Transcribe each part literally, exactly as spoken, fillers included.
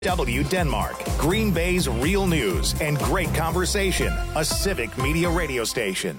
W Denmark, Green Bay's real news and great conversation. A Civic Media radio station.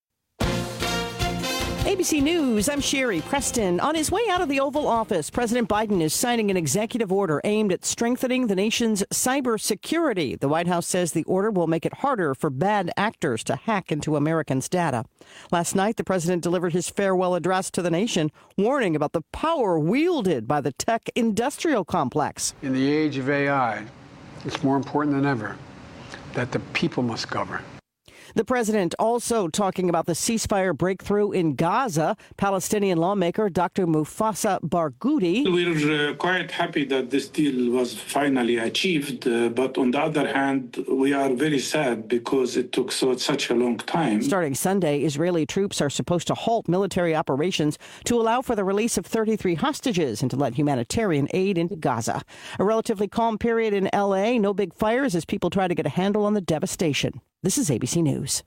A B C News, I'm Sherry Preston. On his way out of the Oval Office, President Biden is signing an executive order aimed at strengthening the nation's cybersecurity. The White House says the order will make it harder for bad actors to hack into Americans' data. Last night, the president delivered his farewell address to the nation, warning about the power wielded by the tech industrial complex. In the age of A I, it's more important than ever that the people must govern. The president also talking about the ceasefire breakthrough in Gaza. Palestinian lawmaker Doctor Mufasa Barghouti. We're uh, quite happy that this deal was finally achieved, uh, but on the other hand, we are very sad because it took so such a long time. Starting Sunday, Israeli troops are supposed to halt military operations to allow for the release of thirty-three hostages and to let humanitarian aid into Gaza. A relatively calm period in L A. No big fires as people try to get a handle on the devastation. This is A B C News.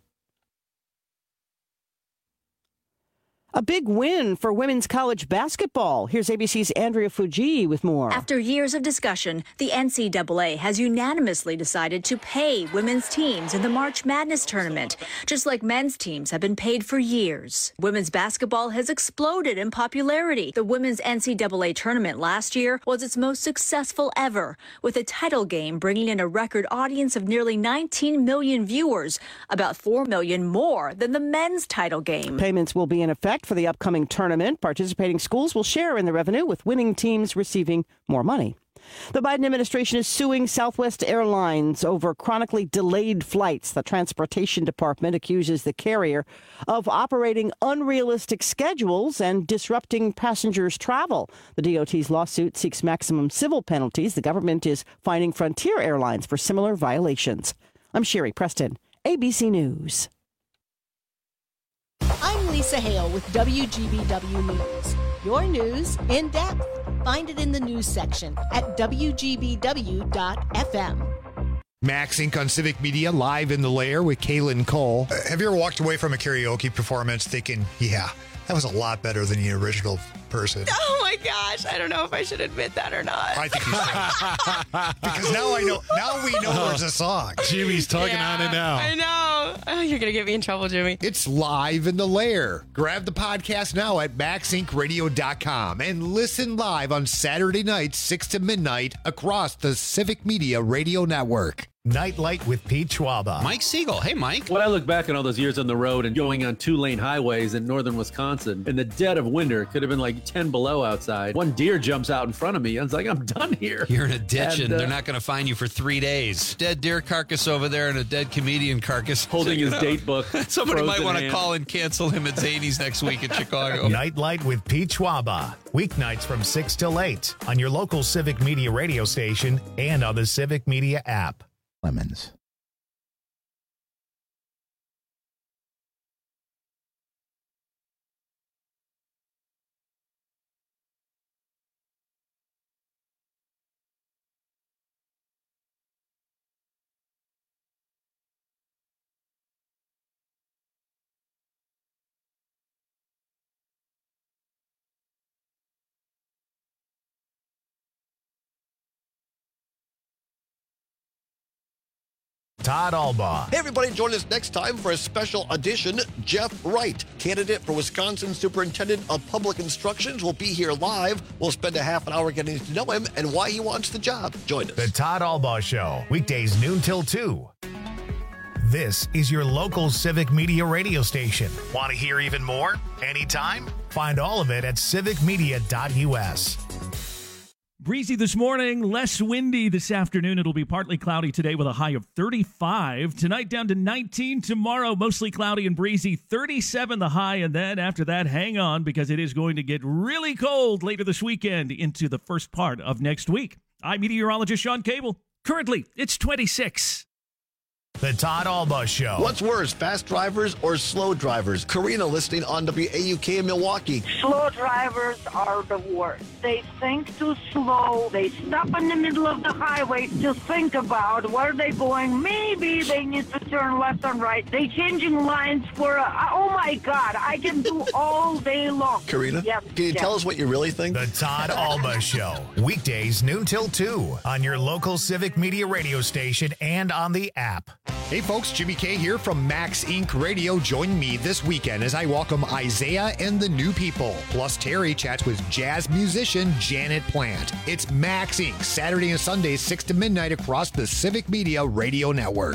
A big win for women's college basketball. Here's A B C's Andrea Fuji with more. After years of discussion, the N C double A has unanimously decided to pay women's teams in the March Madness tournament, just like men's teams have been paid for years. Women's basketball has exploded in popularity. The women's N C double A tournament last year was its most successful ever, with a title game bringing in a record audience of nearly nineteen million viewers, about four million more than the men's title game. Payments will be in effect for the upcoming tournament. Participating schools will share in the revenue, with winning teams receiving more money. The Biden administration is suing Southwest Airlines over chronically delayed flights. The Transportation Department accuses the carrier of operating unrealistic schedules and disrupting passengers' travel. The D O T's lawsuit seeks maximum civil penalties. The government is fining Frontier Airlines for similar violations. I'm Sherry Preston, A B C News. I'm Lisa Hale with W G B W News. Your news in depth. Find it in the news section at W G B W dot F M. Max Incorporated on Civic Media, live in the lair with Kaylin Cole. Uh, have you ever walked away from a karaoke performance thinking, yeah, that was a lot better than the original person? Oh my gosh, I don't know if I should admit that or not. I think you should. Because now I know. Now we know there's a song. Jimmy's tugging Yeah, on it now. I know. Oh, you're going to get me in trouble, Jimmy. It's live in the lair. Grab the podcast now at max inc radio dot com and listen live on Saturday nights, six to midnight, across the Civic Media Radio Network. Nightlight with Pete Schwaba. Mike Siegel. Hey, Mike. When I look back on all those years on the road and going on two-lane highways in northern Wisconsin, in the dead of winter, it could have been like ten below outside. One deer jumps out in front of me. I was like, I'm done here. You're in a ditch, and, and uh, they're not going to find you for three days. Dead deer carcass over there and a dead comedian carcass. Holding his date book. Somebody might want to hand. call and cancel him at Zany's next week in Chicago. Nightlight with Pete Schwaba. Weeknights from six till eight on your local Civic Media radio station and on the Civic Media app. Lemons. Todd Albaugh. Hey, everybody, join us next time for a special edition. Jeff Wright, candidate for Wisconsin Superintendent of Public Instructions, will be here live. We'll spend a half an hour getting to know him and why he wants the job. Join us. The Todd Albaugh Show, weekdays noon till two. This is your local Civic Media radio station. Want to hear even more? Anytime? Find all of it at civic media dot U S. Breezy this morning, less windy this afternoon. It'll be partly cloudy today with a high of thirty-five. Tonight down to nineteen. Tomorrow, mostly cloudy and breezy, thirty-seven the high. And then after that, hang on because it is going to get really cold later this weekend into the first part of next week. I'm meteorologist Sean Cable. Currently, it's twenty-six. The Todd Alba Show. What's worse, fast drivers or slow drivers? Karina listening on W A U K in Milwaukee. Slow drivers are the worst. They think too slow. They stop in the middle of the highway to think about where they're going. Maybe they need to turn left and right. They changing lines for, a, oh my God, I can do all day long. Karina, yes, can you yes. tell us what you really think? The Todd Alba Show. Weekdays noon till two on your local Civic Media radio station and on the app. Hey folks, Jimmy K here from Max Incorporated. Radio. Join me this weekend as I welcome Isaiah and the New People. Plus Terry chats with jazz musician Janet Plant. It's Max Incorporated. Saturday and Sunday, six to midnight across the Civic Media Radio Network.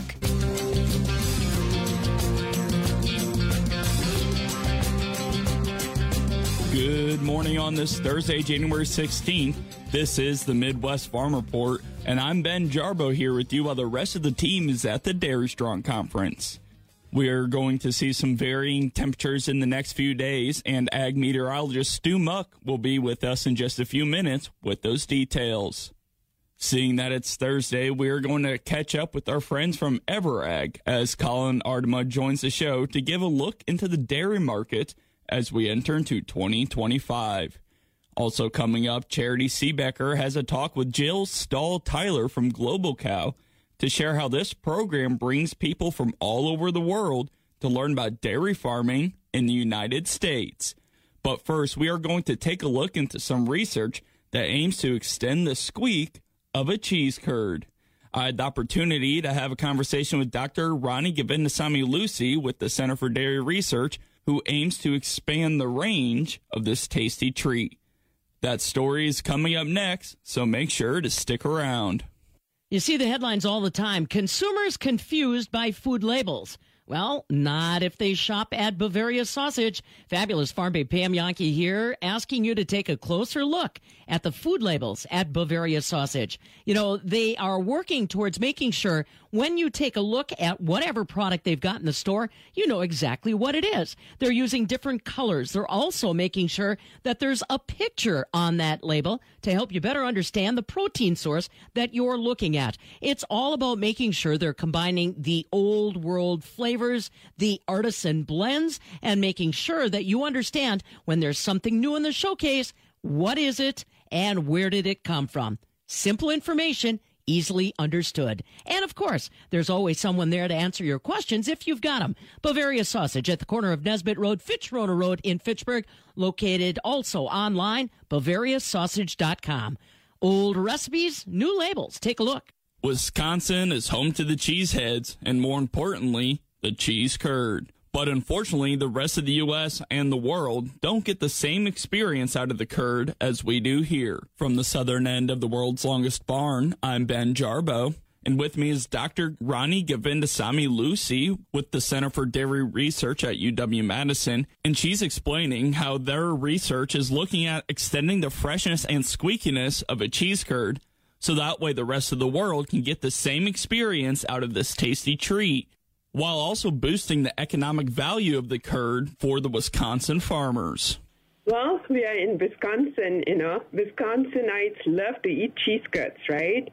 Good morning on this Thursday, January sixteenth. This is the Midwest Farm Report, and I'm Ben Jarbo here with you while the rest of the team is at the Dairy Strong Conference. We're going to see some varying temperatures in the next few days, and ag meteorologist Stu Muck will be with us in just a few minutes with those details. Seeing that it's Thursday, we're going to catch up with our friends from EverAg as Colin Ardema joins the show to give a look into the dairy market as we enter into twenty twenty-five. Also coming up, Charity Seebecker has a talk with Jill Stahl-Tyler from Global Cow to share how this program brings people from all over the world to learn about dairy farming in the United States. But first, we are going to take a look into some research that aims to extend the squeak of a cheese curd. I had the opportunity to have a conversation with Doctor Ronnie Govindasamy-Lucy with the Center for Dairy Research, who aims to expand the range of this tasty treat. That story is coming up next, so make sure to stick around. You see the headlines all the time. Consumers confused by food labels. Well, not if they shop at Bavaria Sausage. Fabulous Farm Babe Pam Yankee here, asking you to take a closer look at the food labels at Bavaria Sausage. You know, they are working towards making sure when you take a look at whatever product they've got in the store, you know exactly what it is. They're using different colors. They're also making sure that there's a picture on that label to help you better understand the protein source that you're looking at. It's all about making sure they're combining the old world flavors, the artisan blends, and making sure that you understand when there's something new in the showcase, what is it and where did it come from? Simple information, easily understood. And of course, there's always someone there to answer your questions if you've got them. Bavaria Sausage at the corner of Nesbitt Road, Fitchrona Road in Fitchburg, located also online, bavaria sausage dot com. Old recipes, new labels. Take a look. Wisconsin is home to the cheeseheads, and more importantly, the cheese curd. But unfortunately, the rest of the U S and the world don't get the same experience out of the curd as we do here. From the southern end of the world's longest barn, I'm Ben Jarbo. And with me is Doctor Ronnie Govindasamy-Lucy with the Center for Dairy Research at U W-Madison. And she's explaining how their research is looking at extending the freshness and squeakiness of a cheese curd, so that way the rest of the world can get the same experience out of this tasty treat, while also boosting the economic value of the curd for the Wisconsin farmers. Well, we are in Wisconsin, you know. Wisconsinites love to eat cheese curds, right?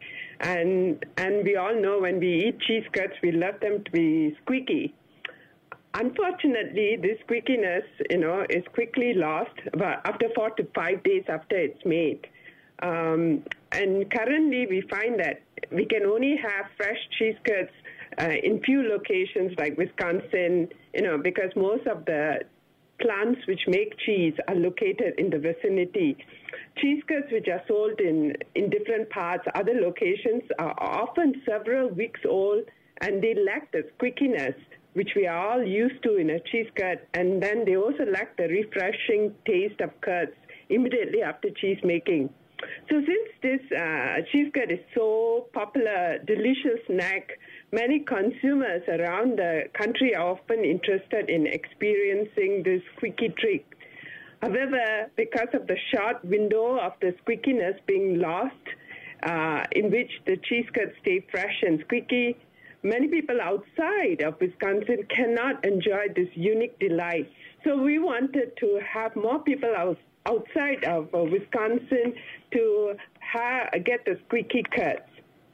And and we all know when we eat cheese curds, we love them to be squeaky. Unfortunately, this squeakiness, you know, is quickly lost about after four to five days after it's made. Um, and currently, we find that we can only have fresh cheese curds Uh, in few locations like Wisconsin, you know, because most of the plants which make cheese are located in the vicinity. Cheese curds which are sold in, in different parts, other locations, are often several weeks old, and they lack the squeakiness which we are all used to in a cheese curd, and then they also lack the refreshing taste of curds immediately after cheese making. So since this uh, cheese curd is so popular, delicious snack, many consumers around the country are often interested in experiencing this squeaky treat. However, because of the short window of the squeakiness being lost, uh, in which the cheese curds stay fresh and squeaky, many people outside of Wisconsin cannot enjoy this unique delight. So we wanted to have more people out, outside of uh, Wisconsin to ha- get the squeaky curds.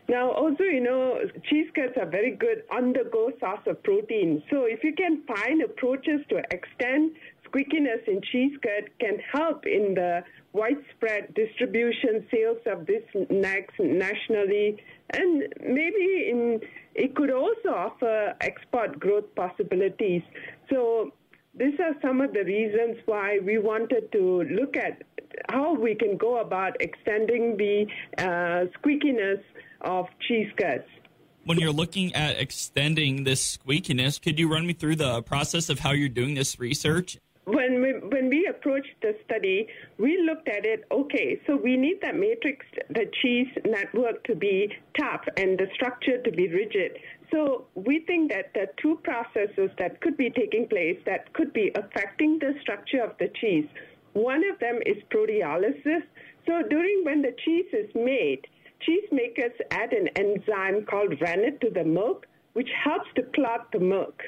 Now, also, you know, cheese curds are very good on-the-go source of protein. So if you can find approaches to extend squeakiness in cheese curd, can help in the widespread distribution sales of this snacks nationally, and maybe in, it could also offer export growth possibilities. So these are some of the reasons why we wanted to look at how we can go about extending the uh, squeakiness of cheese curds. When you're looking at extending this squeakiness, could you run me through the process of how you're doing this research? When we, when we approached the study, we looked at it, okay, so we need that matrix, the cheese network to be tough and the structure to be rigid. So we think that the two processes that could be taking place that could be affecting the structure of the cheese, one of them is proteolysis. So during when the cheese is made, cheesemakers add an enzyme called rennet to the milk, which helps to clot the milk.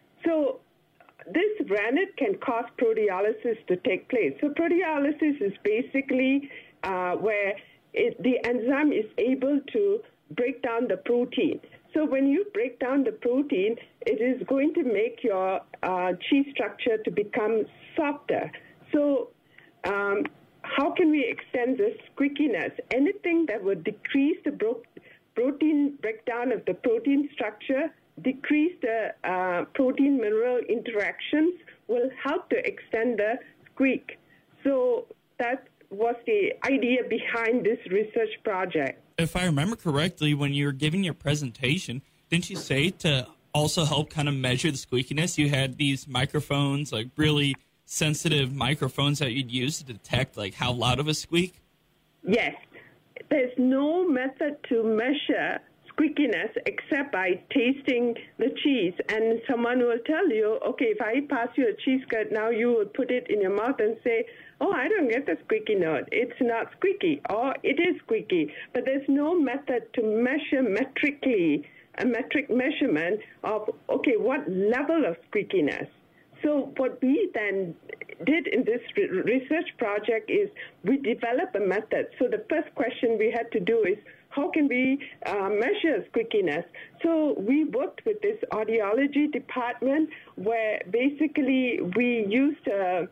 So this rennet can cause proteolysis to take place. So proteolysis is basically uh, where it, the enzyme is able to break down the protein. So when you break down the protein, it is going to make your uh, cheese structure to become softer. So um, how can we extend this squeakiness? Anything that would decrease the bro- protein breakdown of the protein structure, decrease the uh, protein-mineral interactions, will help to extend the squeak. So that was the idea behind this research project. If I remember correctly, when you were giving your presentation, didn't you say to also help kind of measure the squeakiness, you had these microphones, like really sensitive microphones that you'd use to detect like how loud of a squeak? Yes. There's no method to measure squeakiness except by tasting the cheese. And someone will tell you, okay, if I pass you a cheese curd, now you would put it in your mouth and say, oh, I don't get the squeaky note. It's not squeaky, or it is squeaky. But there's no method to measure metrically, a metric measurement of, okay, what level of squeakiness. So what we then did in this re- research project is we developed a method. So the first question we had to do is, how can we uh, measure squeakiness? So we worked with this audiology department where basically we used a,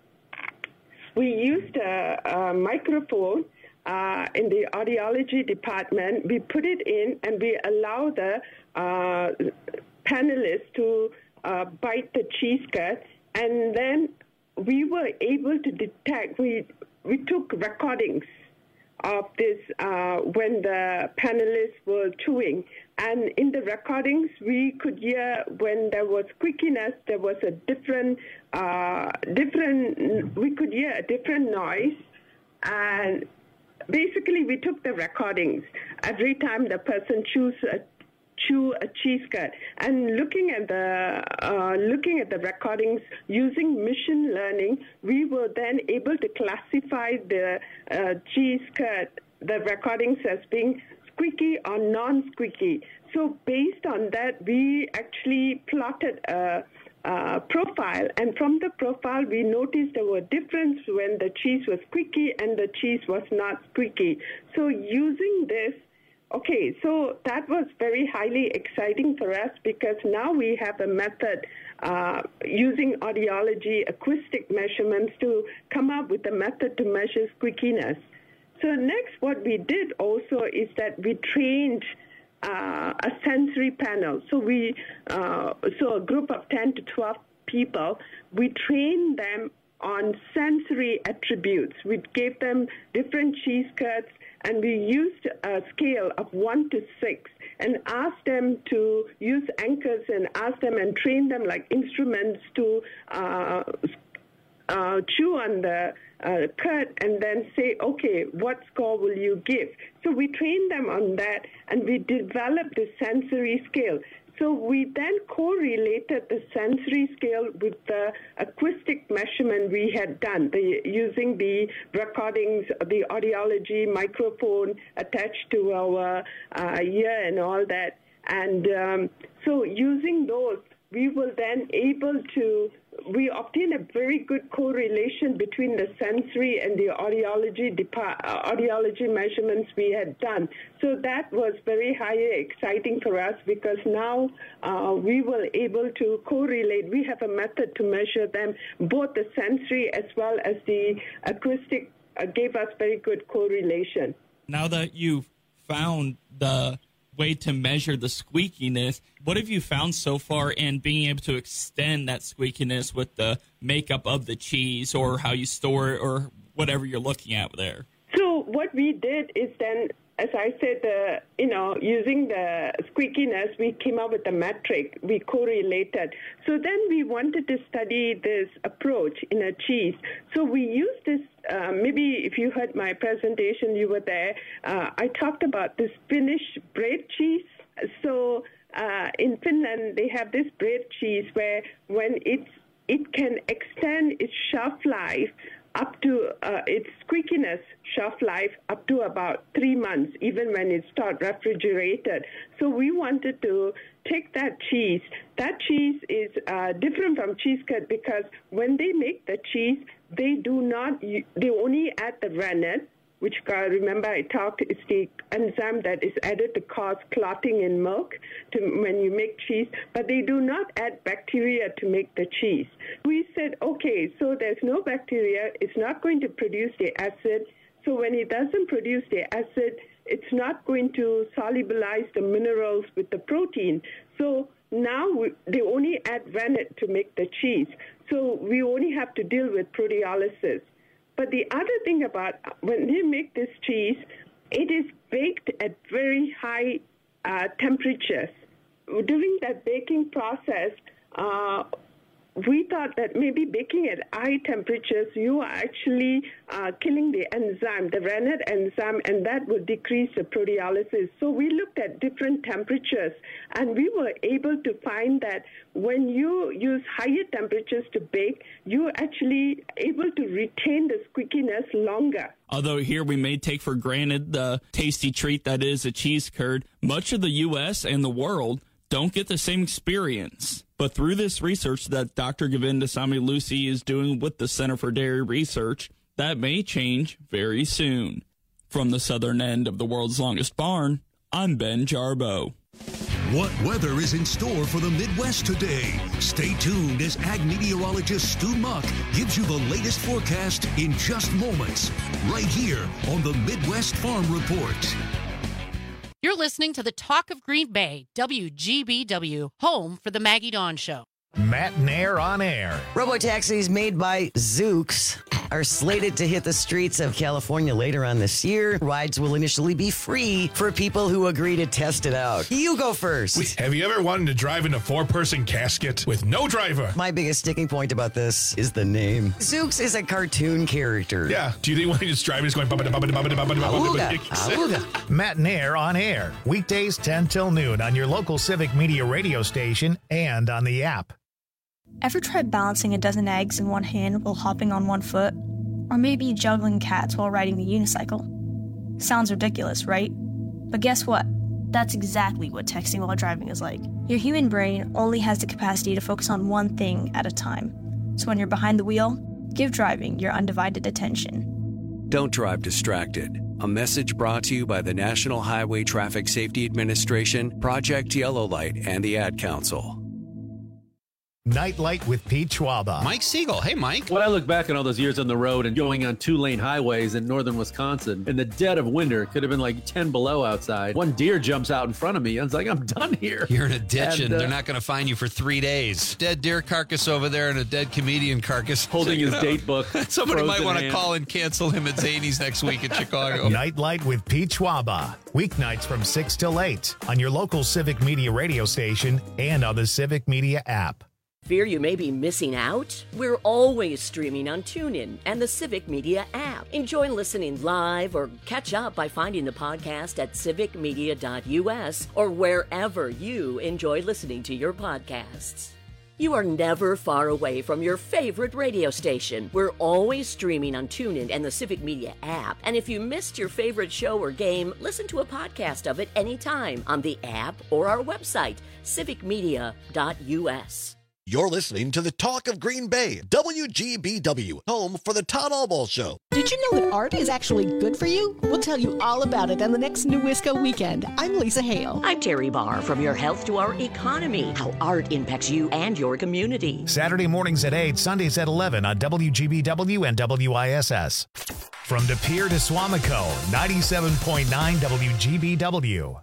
we used a, a microphone uh, in the audiology department. We put it in and we allow the uh, panelists to uh, bite the cheese curd. And then we were able to detect, we, we took recordings of this uh, when the panelists were chewing. And in the recordings, we could hear when there was squeakiness, there was a different, uh, different, we could hear a different noise. And basically, we took the recordings every time the person chews a chew a cheese curd, and looking at the uh, looking at the recordings using machine learning, we were then able to classify the uh, cheese curd, the recordings as being squeaky or non-squeaky. So based on that, we actually plotted a, a profile, and from the profile, we noticed there were differences when the cheese was squeaky and the cheese was not squeaky. So using this, okay, so that was very highly exciting for us because now we have a method uh, using audiology acoustic measurements to come up with a method to measure squeakiness. So next, what we did also is that we trained uh, a sensory panel. So we, uh, so a group of ten to twelve people, we trained them on sensory attributes. We gave them different cheese curds, and we used a scale of one to six and asked them to use anchors and asked them and train them like instruments to uh, uh, chew on the uh, curd and then say, okay, what score will you give? So we trained them on that, and we developed the sensory scale. So we then correlated the sensory scale with the acoustic measurement we had done, the, using the recordings, the audiology microphone attached to our uh, ear and all that. And um, so using those, we were then able to we obtained a very good correlation between the sensory and the audiology depart, uh, audiology measurements we had done. So that was very highly exciting for us because now uh, we were able to correlate. We have a method to measure them, both the sensory as well as the acoustic uh, gave us very good correlation. Now that you've found the way to measure the squeakiness, what have you found so far in being able to extend that squeakiness with the makeup of the cheese or how you store it or whatever you're looking at there? So what we did is then, as I said, uh, you know, using the squeakiness, we came up with a metric. We correlated. So then we wanted to study this approach in a cheese. So we used this, uh, maybe if you heard my presentation, you were there. Uh, I talked about this Finnish bread cheese. So uh, in Finland, they have this bread cheese where when it's, it can extend its shelf life up to uh, its squeakiness shelf life up to about three months, even when it's stored refrigerated. So we wanted to take that cheese. That cheese is uh, different from cheese curd because when they make the cheese, they do not, they only add the rennet, which, uh, remember I talked, it's the enzyme that is added to cause clotting in milk to, when you make cheese, but they do not add bacteria to make the cheese. We said, okay, so there's no bacteria, it's not going to produce the acid, so when it doesn't produce the acid, it's not going to solubilize the minerals with the protein. So now we, they only add rennet to make the cheese, so we only have to deal with proteolysis. But the other thing about when they make this cheese, it is baked at very high uh, temperatures. During that baking process, uh, we thought that maybe baking at high temperatures, you are actually uh, killing the enzyme, the rennet enzyme, and that will decrease the proteolysis. So we looked at different temperatures, and we were able to find that when you use higher temperatures to bake, you're actually able to retain the squeakiness longer. Although here we may take for granted the tasty treat that is a cheese curd, much of the U S and the world don't get the same experience. But through this research that Doctor Govindasamy Lucy is doing with the Center for Dairy Research, that may change very soon. From the southern end of the world's longest barn, I'm Ben Jarbo. What weather is in store for the Midwest today? Stay tuned as ag meteorologist Stu Muck gives you the latest forecast in just moments, right here on the Midwest Farm Report. You're listening to the Talk of Green Bay, W G B W, home for the Maggie Dawn Show. Matt Nair on air. Robotaxis made by Zoox are slated to hit the streets of California later on this year. Rides will initially be free for people who agree to test it out. You go first. Wait, have you ever wanted to drive in a four-person casket with no driver? My biggest sticking point about this is the name. Zoox is a cartoon character. Yeah. Do you think when he's driving, he's going... Auga, auga. Matt Nair on air. Weekdays ten till noon on your local Civic Media radio station and on the app. Ever tried balancing a dozen eggs in one hand while hopping on one foot? Or maybe juggling cats while riding the unicycle? Sounds ridiculous, right? But guess what? That's exactly what texting while driving is like. Your human brain only has the capacity to focus on one thing at a time. So when you're behind the wheel, give driving your undivided attention. Don't drive distracted. A message brought to you by the National Highway Traffic Safety Administration, Project Yellow Light, and the Ad Council. Nightlight with Pete Schwaba. Mike Siegel. Hey, Mike. When I look back on all those years on the road and going on two-lane highways in northern Wisconsin, in the dead of winter, it could have been like ten below outside. One deer jumps out in front of me. I was like, I'm done here. You're in a ditch, and, and uh, they're not going to find you for three days. Dead deer carcass over there and a dead comedian carcass. Holding his date book. Somebody might want to hand. call and cancel him at Zany's next week in Chicago. Nightlight with Pete Schwaba. Weeknights from six till eight on your local Civic Media radio station and on the Civic Media app. Fear you may be missing out? We're always streaming on TuneIn and the Civic Media app. Enjoy listening live or catch up by finding the podcast at civic media dot u s or wherever you enjoy listening to your podcasts. You are never far away from your favorite radio station. We're always streaming on TuneIn and the Civic Media app. And if you missed your favorite show or game, listen to a podcast of it anytime on the app or our website, civic media dot u s. You're listening to the Talk of Green Bay, W G B W, home for the Todd Albaugh Show. Did you know that art is actually good for you? We'll tell you all about it on the next New Wisco weekend. I'm Lisa Hale. I'm Terry Barr. From your health to our economy, how art impacts you and your community. Saturday mornings at eight, Sundays at eleven on W G B W and W I S S. From De Pere to Swamico, ninety-seven point nine W G B W.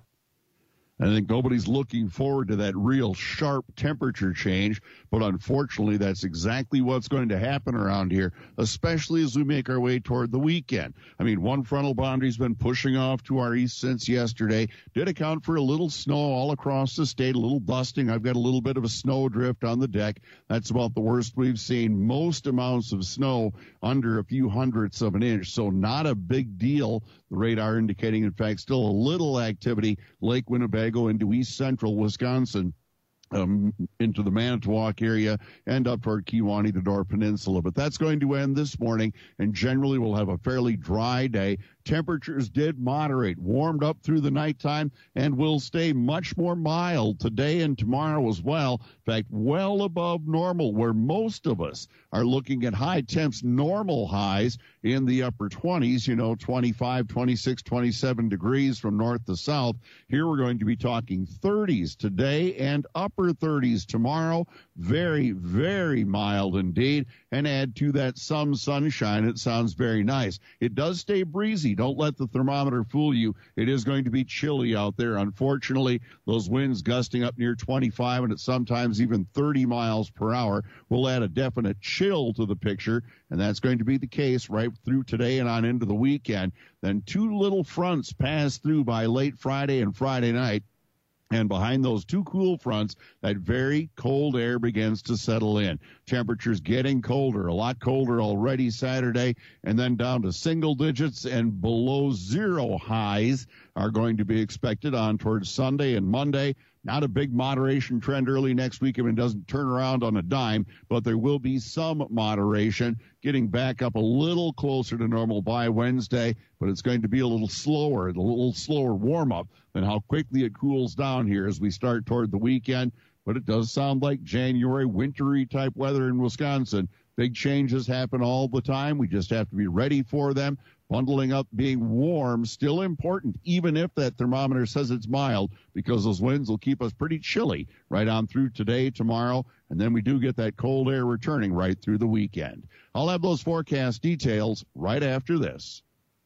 I think nobody's looking forward to that real sharp temperature change, but unfortunately that's exactly what's going to happen around here, especially as we make our way toward the weekend. I mean, one frontal boundary's been pushing off to our east since yesterday. Did account for a little snow all across the state, a little dusting. I've got a little bit of a snow drift on the deck. That's about the worst we've seen. Most amounts of snow under a few hundredths of an inch, so not a big deal. The radar indicating, in fact, still a little activity. Lake Winnebago into east central Wisconsin, um, into the Manitowoc area, and up toward Kewaunee, the Door Peninsula. But that's going to end this morning, and generally we'll have a fairly dry day. Temperatures did moderate, warmed up through the nighttime, and will stay much more mild today and tomorrow as well. In fact, well above normal, where most of us are looking at high temps, normal highs in the upper twenties, you know, twenty-five, twenty-six, twenty-seven degrees from north to south. Here we're going to be talking thirties today and upper thirties tomorrow. Very, very mild indeed. And add to that some sunshine. It sounds very nice. It does stay breezy. Don't let the thermometer fool you. It is going to be chilly out there. Unfortunately, those winds gusting up near twenty-five and at sometimes even thirty miles per hour will add a definite chill to the picture, and that's going to be the case right through today and on into the weekend. Then two little fronts pass through by late Friday and Friday night. And behind those two cool fronts, that very cold air begins to settle in. Temperatures getting colder, a lot colder already Saturday, and then down to single digits and below zero highs are going to be expected on towards Sunday and Monday. Not a big moderation trend early next week if it doesn't turn around on a dime, but there will be some moderation, getting back up a little closer to normal by Wednesday, but it's going to be a little slower, a little slower warm-up than how quickly it cools down here as we start toward the weekend. But it does sound like January wintry type weather in Wisconsin. Big changes happen all the time. We just have to be ready for them. Bundling up, being warm, still important, even if that thermometer says it's mild, because those winds will keep us pretty chilly right on through today, tomorrow, and then we do get that cold air returning right through the weekend. I'll have those forecast details right after this.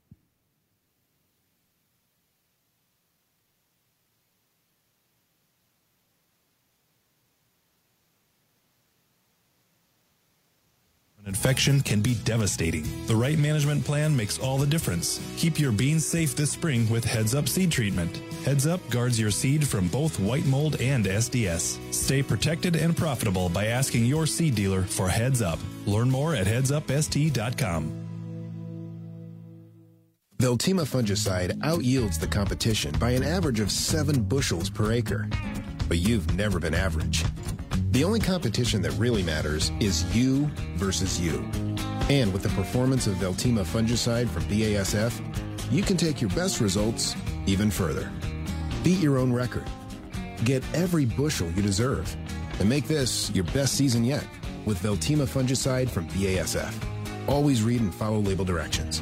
Infection can be devastating. The right management plan makes all the difference. Keep your beans safe this spring with Heads Up Seed Treatment. Heads Up guards your seed from both white mold and S D S. Stay protected and profitable by asking your seed dealer for Heads Up. Learn more at heads up s t dot com. Veltima fungicide outyields the competition by an average of seven bushels per acre. But you've never been average. The only competition that really matters is you versus you. And with the performance of Veltima fungicide from B A S F, you can take your best results even further. Beat your own record. Get every bushel you deserve. And make this your best season yet with Veltima fungicide from B A S F. Always read and follow label directions.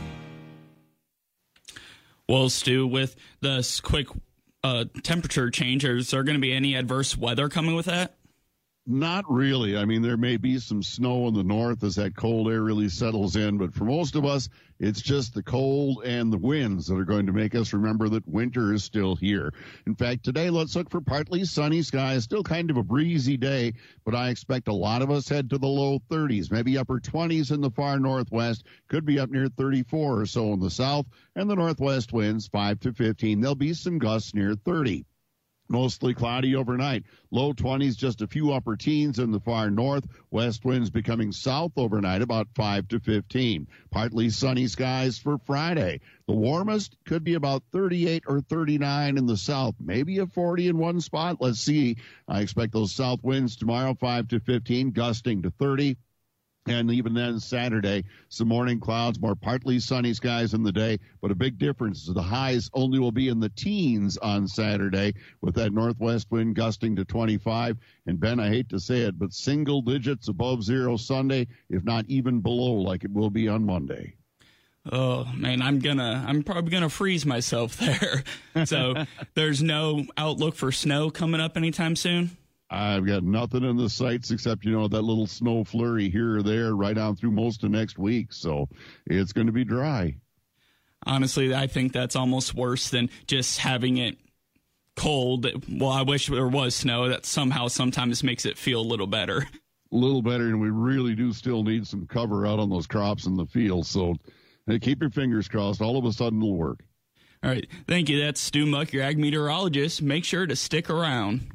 Well, Stu, with this quick uh, temperature change, is there going to be any adverse weather coming with that? Not really. I mean, there may be some snow in the north as that cold air really settles in, but for most of us, it's just the cold and the winds that are going to make us remember that winter is still here. In fact, today, let's look for partly sunny skies, still kind of a breezy day, but I expect a lot of us head to the low thirties, maybe upper twenties in the far northwest, could be up near thirty-four or so in the south, and the northwest winds five to fifteen. There'll be some gusts near thirty. Mostly cloudy overnight. Low twenties, just a few upper teens in the far north. West winds becoming south overnight, about five to fifteen. Partly sunny skies for Friday. The warmest could be about thirty-eight or thirty-nine in the south. Maybe a forty in one spot. Let's see. I expect those south winds tomorrow, five to fifteen, gusting to thirty. And even then, Saturday, some morning clouds, more partly sunny skies in the day. But a big difference is the highs only will be in the teens on Saturday with that northwest wind gusting to twenty-five. And, Ben, I hate to say it, but single digits above zero Sunday, if not even below like it will be on Monday. Oh, man, I'm gonna, I'm probably gonna freeze myself there. So there's no outlook for snow coming up anytime soon? I've got nothing in the sights except, you know, that little snow flurry here or there right on through most of next week. So it's going to be dry. Honestly, I think that's almost worse than just having it cold. Well, I wish there was snow. That somehow sometimes makes it feel a little better. A little better, and we really do still need some cover out on those crops in the field. So hey, keep your fingers crossed. All of a sudden it'll work. All right. Thank you. That's Stu Muck, your ag meteorologist. Make sure to stick around.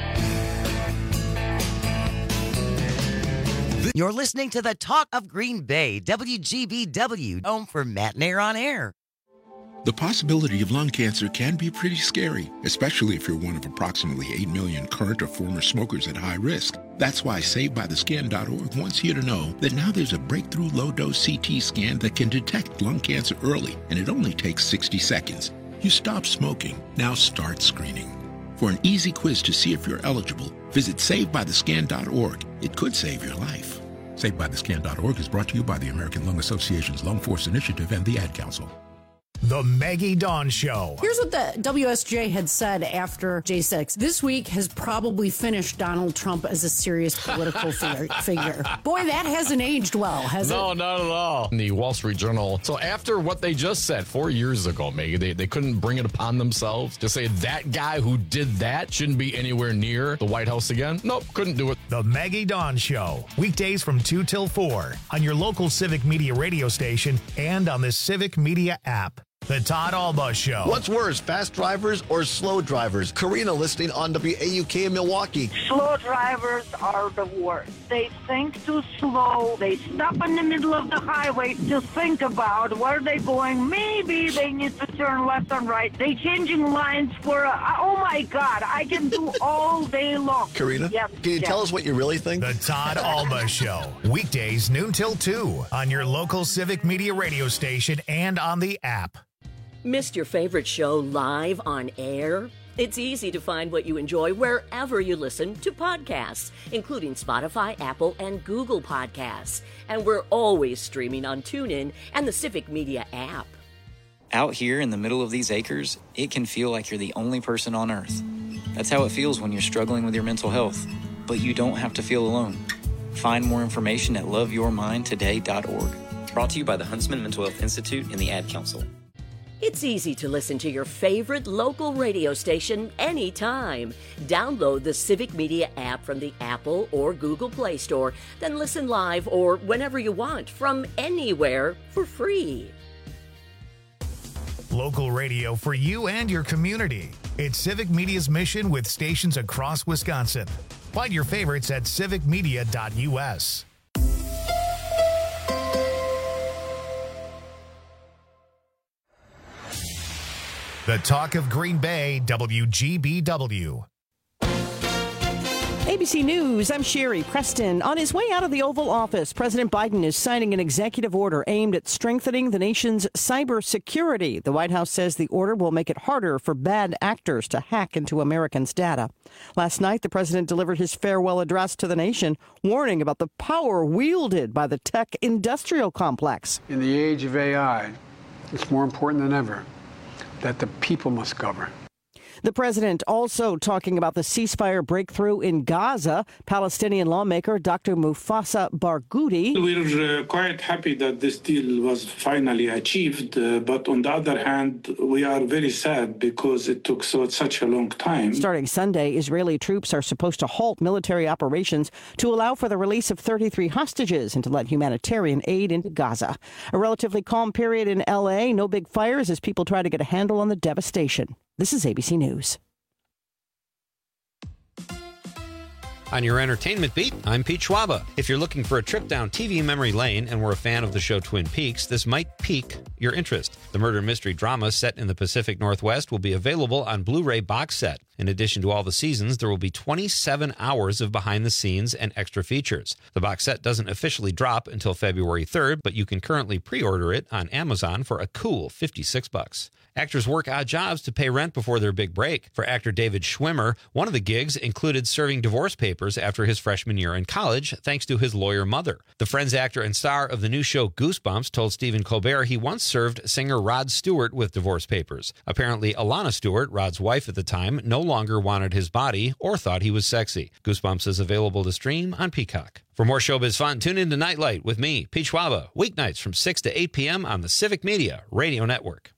You're listening to the Talk of Green Bay, W G B W, home for Matt Nair on Air. The possibility of lung cancer can be pretty scary, especially if you're one of approximately eight million current or former smokers at high risk. That's why Saved By The Scan dot org wants you to know that now there's a breakthrough low-dose C T scan that can detect lung cancer early, and it only takes sixty seconds. You stop smoking, now start screening. For an easy quiz to see if you're eligible, visit Saved By The Scan dot org. It could save your life. Saved By The Scan dot org is brought to you by the American Lung Association's Lung Force Initiative and the Ad Council. The Maggie Dawn Show. Here's what the W S J had said after J six. This week has probably finished Donald Trump as a serious political figure. Boy, that hasn't aged well, has no, it? No, not at all. In the Wall Street Journal. So after what they just said four years ago, Maggie, they, they couldn't bring it upon themselves to say that guy who did that shouldn't be anywhere near the White House again. Nope, couldn't do it. The Maggie Dawn Show. Weekdays from two till four on your local Civic Media radio station and on the Civic Media app. The Todd Alba Show. What's worse, fast drivers or slow drivers? Karina listening on W A U K in Milwaukee. Slow drivers are the worst. They think too slow. They stop in the middle of the highway to think about where they're going. Maybe they need to turn left and right. They changing lines for, a, oh my God, I can do all day long. Karina, yes, can you yes. tell us what you really think? The Todd Alba Show. Weekdays noon till two on your local Civic Media radio station and on the app. Missed your favorite show live on air? It's easy to find what you enjoy wherever you listen to podcasts, including Spotify, Apple, and Google Podcasts. And we're always streaming on TuneIn and the Civic Media app. Out here in the middle of these acres, it can feel like you're the only person on Earth. That's how it feels when you're struggling with your mental health. But you don't have to feel alone. Find more information at love your mind today dot org. Brought to you by the Huntsman Mental Health Institute and the Ad Council. It's easy to listen to your favorite local radio station anytime. Download the Civic Media app from the Apple or Google Play Store, then listen live or whenever you want from anywhere for free. Local radio for you and your community. It's Civic Media's mission with stations across Wisconsin. Find your favorites at civic media dot U S. The Talk of Green Bay, W G B W. A B C News, I'm Sherry Preston. On his way out of the Oval Office, President Biden is signing an executive order aimed at strengthening the nation's cybersecurity. The White House says the order will make it harder for bad actors to hack into Americans' data. Last night, the president delivered his farewell address to the nation, warning about the power wielded by the tech industrial complex. In the age of A I, it's more important than ever that the people must govern. The president also talking about the ceasefire breakthrough in Gaza. Palestinian lawmaker Doctor Mufasa Barghouti. We're uh, quite happy that this deal was finally achieved, uh, but on the other hand, we are very sad because it took so such a long time. Starting Sunday, Israeli troops are supposed to halt military operations to allow for the release of thirty-three hostages and to let humanitarian aid into Gaza. A relatively calm period in L A. No big fires as people try to get a handle on the devastation. This is A B C News. On your entertainment beat, I'm Pete Schwaba. If you're looking for a trip down T V memory lane and were a fan of the show Twin Peaks, this might pique your interest. The murder mystery drama set in the Pacific Northwest will be available on Blu-ray box set. In addition to all the seasons, there will be twenty-seven hours of behind the scenes and extra features. The box set doesn't officially drop until February third, but you can currently pre-order it on Amazon for a cool fifty-six bucks. Actors work odd jobs to pay rent before their big break. For actor David Schwimmer, one of the gigs included serving divorce papers after his freshman year in college, thanks to his lawyer mother. The Friends actor and star of the new show Goosebumps told Stephen Colbert he once served singer Rod Stewart with divorce papers. Apparently, Alana Stewart, Rod's wife at the time, no longer wanted his body or thought he was sexy. Goosebumps is available to stream on Peacock. For more showbiz fun, tune in to Nightlight with me, Pete Schwaba, weeknights from six to eight p.m. on the Civic Media Radio Network.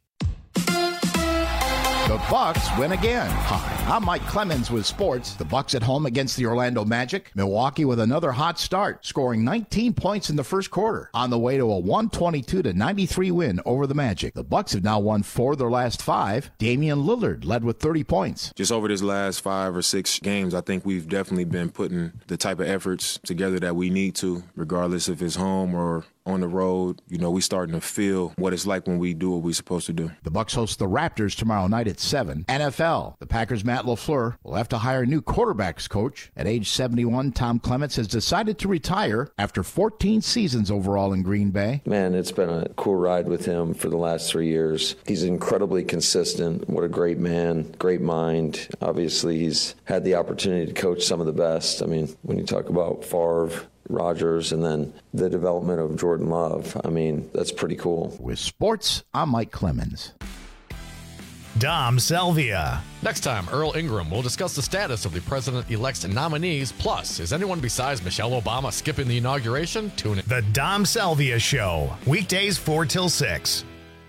The Bucks win again. Hi, I'm Mike Clemens with sports. The Bucks at home against the Orlando Magic. Milwaukee with another hot start, scoring nineteen points in the first quarter, on the way to a one twenty-two to ninety-three win over the Magic. The Bucks have now won four of their last five. Damian Lillard led with thirty points. Just over this last five or six games, I think we've definitely been putting the type of efforts together that we need to, regardless if it's home or on the road. You know, we starting to feel what it's like when we do what we're supposed to do. The Bucks host the Raptors tomorrow night at seven. N F L. The Packers' Matt LaFleur will have to hire a new quarterbacks coach. At age seventy-one, Tom Clements has decided to retire after fourteen seasons overall in Green Bay. Man, it's been a cool ride with him for the last three years. He's incredibly consistent. What a great man, great mind. Obviously, he's had the opportunity to coach some of the best. I mean, when you talk about Favre, Rodgers, and then the development of Jordan Love, I mean, that's pretty cool. With sports, I'm Mike Clemens. Dom Selvia. Next time, Earl Ingram will discuss the status of the president-elect's nominees. Plus, is anyone besides Michelle Obama skipping the inauguration? Tune in. The Dom Selvia Show, weekdays four till six.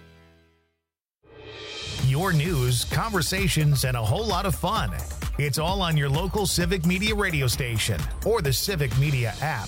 Your news, conversations, and a whole lot of fun. It's all on your local Civic Media radio station or the Civic Media app.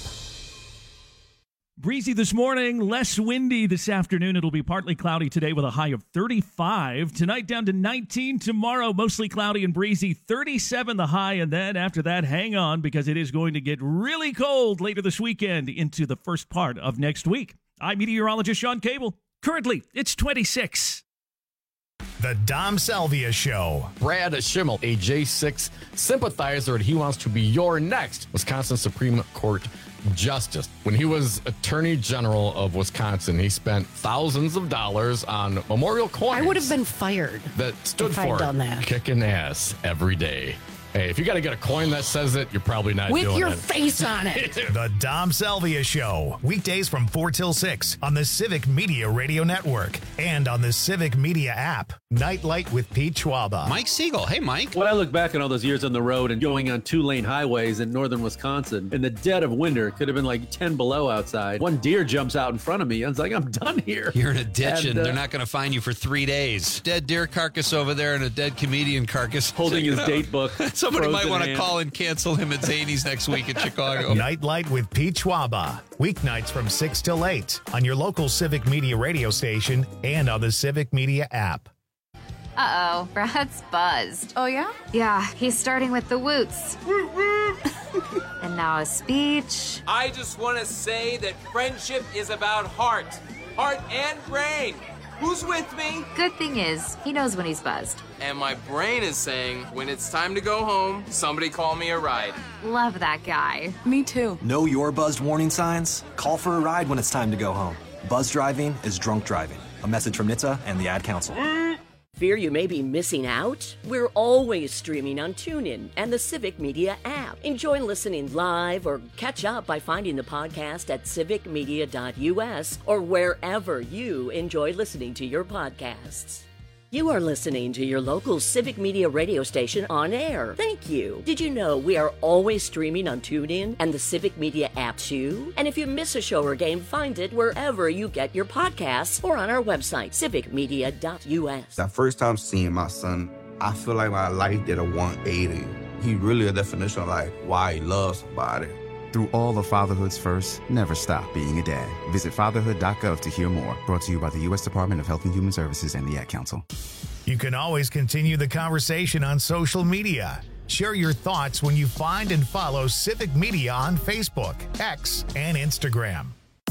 Breezy this morning, less windy this afternoon. It'll be partly cloudy today with a high of thirty-five. Tonight down to nineteen. Tomorrow, mostly cloudy and breezy, thirty-seven the high. And then after that, hang on because it is going to get really cold later this weekend into the first part of next week. I'm meteorologist Sean Cable. Currently, it's twenty-six. The Dom Selvia Show. Brad Schimmel, a J six sympathizer, and he wants to be your next Wisconsin Supreme Court Justice. When he was Attorney General of Wisconsin, he spent thousands of dollars on memorial coins. I would have been fired. That stood if for I'd done that. Kicking ass every day. Hey, if you got to get a coin that says it, you're probably not With doing it. your face on it. The Dom Selvia Show, weekdays from four till six on the Civic Media Radio Network and on the Civic Media app. Nightlight with Pete Schwaba. Mike Siegel. Hey, Mike. When I look back on all those years on the road and going on two-lane highways in northern Wisconsin, in the dead of winter, it could have been like ten below outside. One deer jumps out in front of me. I was like, I'm done here. You're in a ditch, and, and uh, they're not going to find you for three days. Dead deer carcass over there and a dead comedian carcass. Holding his date book. Somebody might want to hand. call and cancel him at Zany's next week in Chicago. Nightlight with Pete Schwaba. Weeknights from six till eight on your local Civic Media radio station and on the Civic Media app. Uh-oh, Brad's buzzed. Oh, yeah? Yeah, he's starting with the woots. And now a speech. I just want to say that friendship is about heart. Heart and brain. Who's with me? Good thing is, he knows when he's buzzed. And my brain is saying, when it's time to go home, somebody call me a ride. Love that guy. Me too. Know your buzzed warning signs? Call for a ride when it's time to go home. Buzz driving is drunk driving. A message from N H T S A and the Ad Council. Fear you may be missing out? We're always streaming on TuneIn and the Civic Media app. Enjoy listening live or catch up by finding the podcast at civic media dot u s or wherever you enjoy listening to your podcasts. You are listening to your local Civic Media radio station on air. Thank you. Did you know we are always streaming on TuneIn and the Civic Media app too? And if you miss a show or game, find it wherever you get your podcasts or on our website, civic media dot u s. That first time seeing my son, I feel like my life did a one eighty. He really a definition of like why he loves somebody. Through all of fatherhood's first, never stop being a dad. Visit fatherhood dot gov to hear more. Brought to you by the U S Department of Health and Human Services and the Ad Council. You can always continue the conversation on social media. Share your thoughts when you find and follow Civic Media on Facebook, X, and Instagram.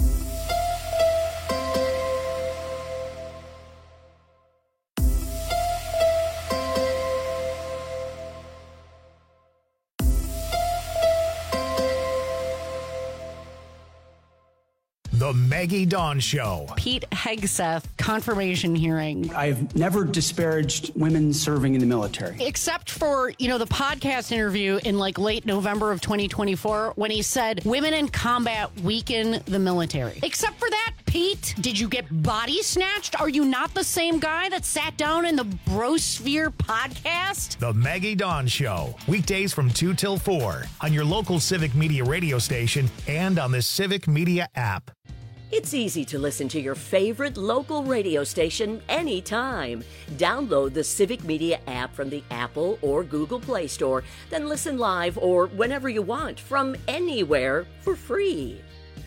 The Maggie Dawn Show. Pete Hegseth confirmation hearing. I've never disparaged women serving in the military. Except for, you know, the podcast interview in like late November of twenty twenty-four when he said women in combat weaken the military. Except for that, Pete, did you get body snatched? Are you not the same guy that sat down in the Brosphere podcast? The Maggie Dawn Show. Weekdays from two till four on your local Civic Media radio station and on the Civic Media app. It's easy to listen to your favorite local radio station anytime. Download the Civic Media app from the Apple or Google Play Store, then listen live or whenever you want from anywhere for free.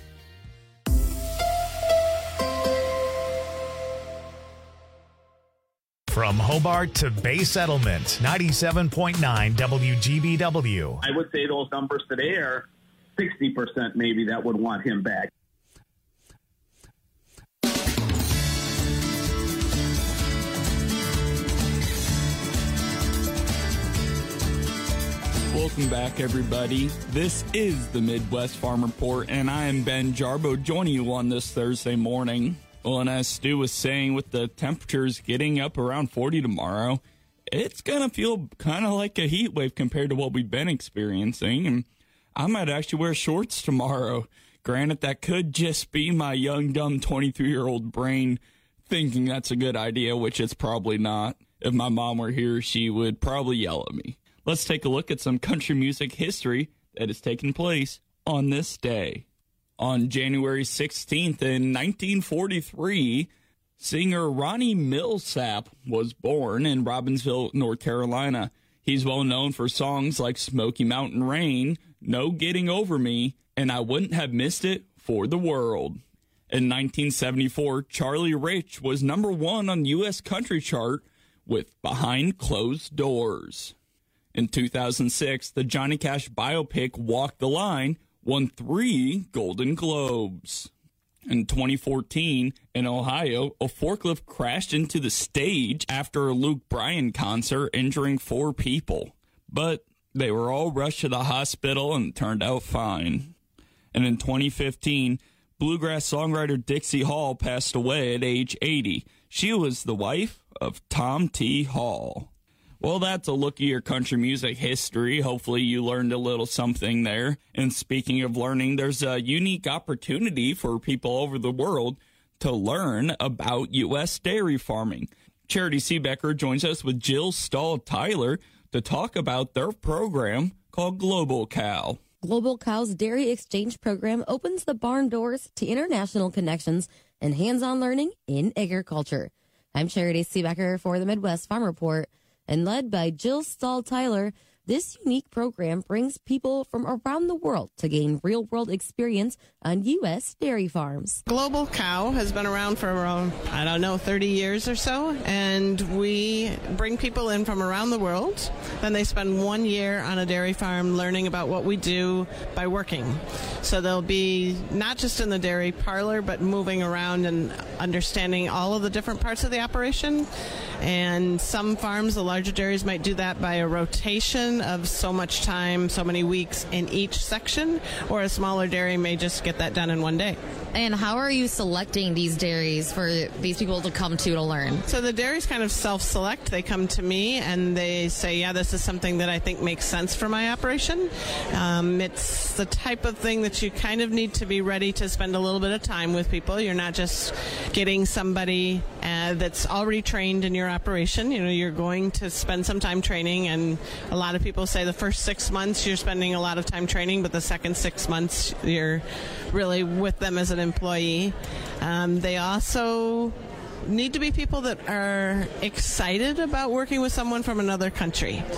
From Hobart to Bay Settlement, ninety-seven point nine W G B W. I would say those numbers today are sixty percent maybe that would want him back. Welcome back, everybody. This is the Midwest Farm Report, and I am Ben Jarbo joining you on this Thursday morning. Well, and as Stu was saying, with the temperatures getting up around forty tomorrow, it's going to feel kind of like a heat wave compared to what we've been experiencing. And I might actually wear shorts tomorrow. Granted, that could just be my young, dumb twenty-three-year-old brain thinking that's a good idea, which it's probably not. If my mom were here, she would probably yell at me. Let's take a look at some country music history that has taken place on this day. On January sixteenth in nineteen forty-three, singer Ronnie Milsap was born in Robbinsville, North Carolina. He's well known for songs like Smoky Mountain Rain, No Getting Over Me, and I Wouldn't Have Missed It for the World. In nineteen seventy-four, Charlie Rich was number one on the U S country chart with Behind Closed Doors. In two thousand six, the Johnny Cash biopic Walk the Line won three Golden Globes. In twenty fourteen, in Ohio, a forklift crashed into the stage after a Luke Bryan concert, injuring four people. But they were all rushed to the hospital and turned out fine. And in twenty fifteen, bluegrass songwriter Dixie Hall passed away at age eighty. She was the wife of Tom T. Hall. Well, that's a look at your country music history. Hopefully you learned a little something there. And speaking of learning, there's a unique opportunity for people over the world to learn about U S dairy farming. Charity Seebecker joins us with Jill Stahl-Tyler to talk about their program called Global Cow. Global Cow's Dairy Exchange Program opens the barn doors to international connections and hands-on learning in agriculture. I'm Charity Seebecker for the Midwest Farm Report. And led by Jill Stahl-Tyler, this unique program brings people from around the world to gain real-world experience on U S dairy farms. Global Cow has been around for around, I don't know, thirty years or so, and we bring people in from around the world. Then they spend one year on a dairy farm learning about what we do by working. So they'll be not just in the dairy parlor, but moving around and understanding all of the different parts of the operation. And some farms, the larger dairies, might do that by a rotation of so much time, so many weeks in each section, or a smaller dairy may just get that done in one day. And how are you selecting these dairies for these people to come to to learn? So the dairies kind of self-select. They come to me and they say, yeah, this is something that I think makes sense for my operation. Um, it's the type of thing that you kind of need to be ready to spend a little bit of time with people. You're not just getting somebody uh, that's already trained in your operation. You know, you're going to spend some time training, and a lot of people say the first six months you're spending a lot of time training, but the second six months you're really with them as an employee. Um, they also need to be people that are excited about working with someone from another country.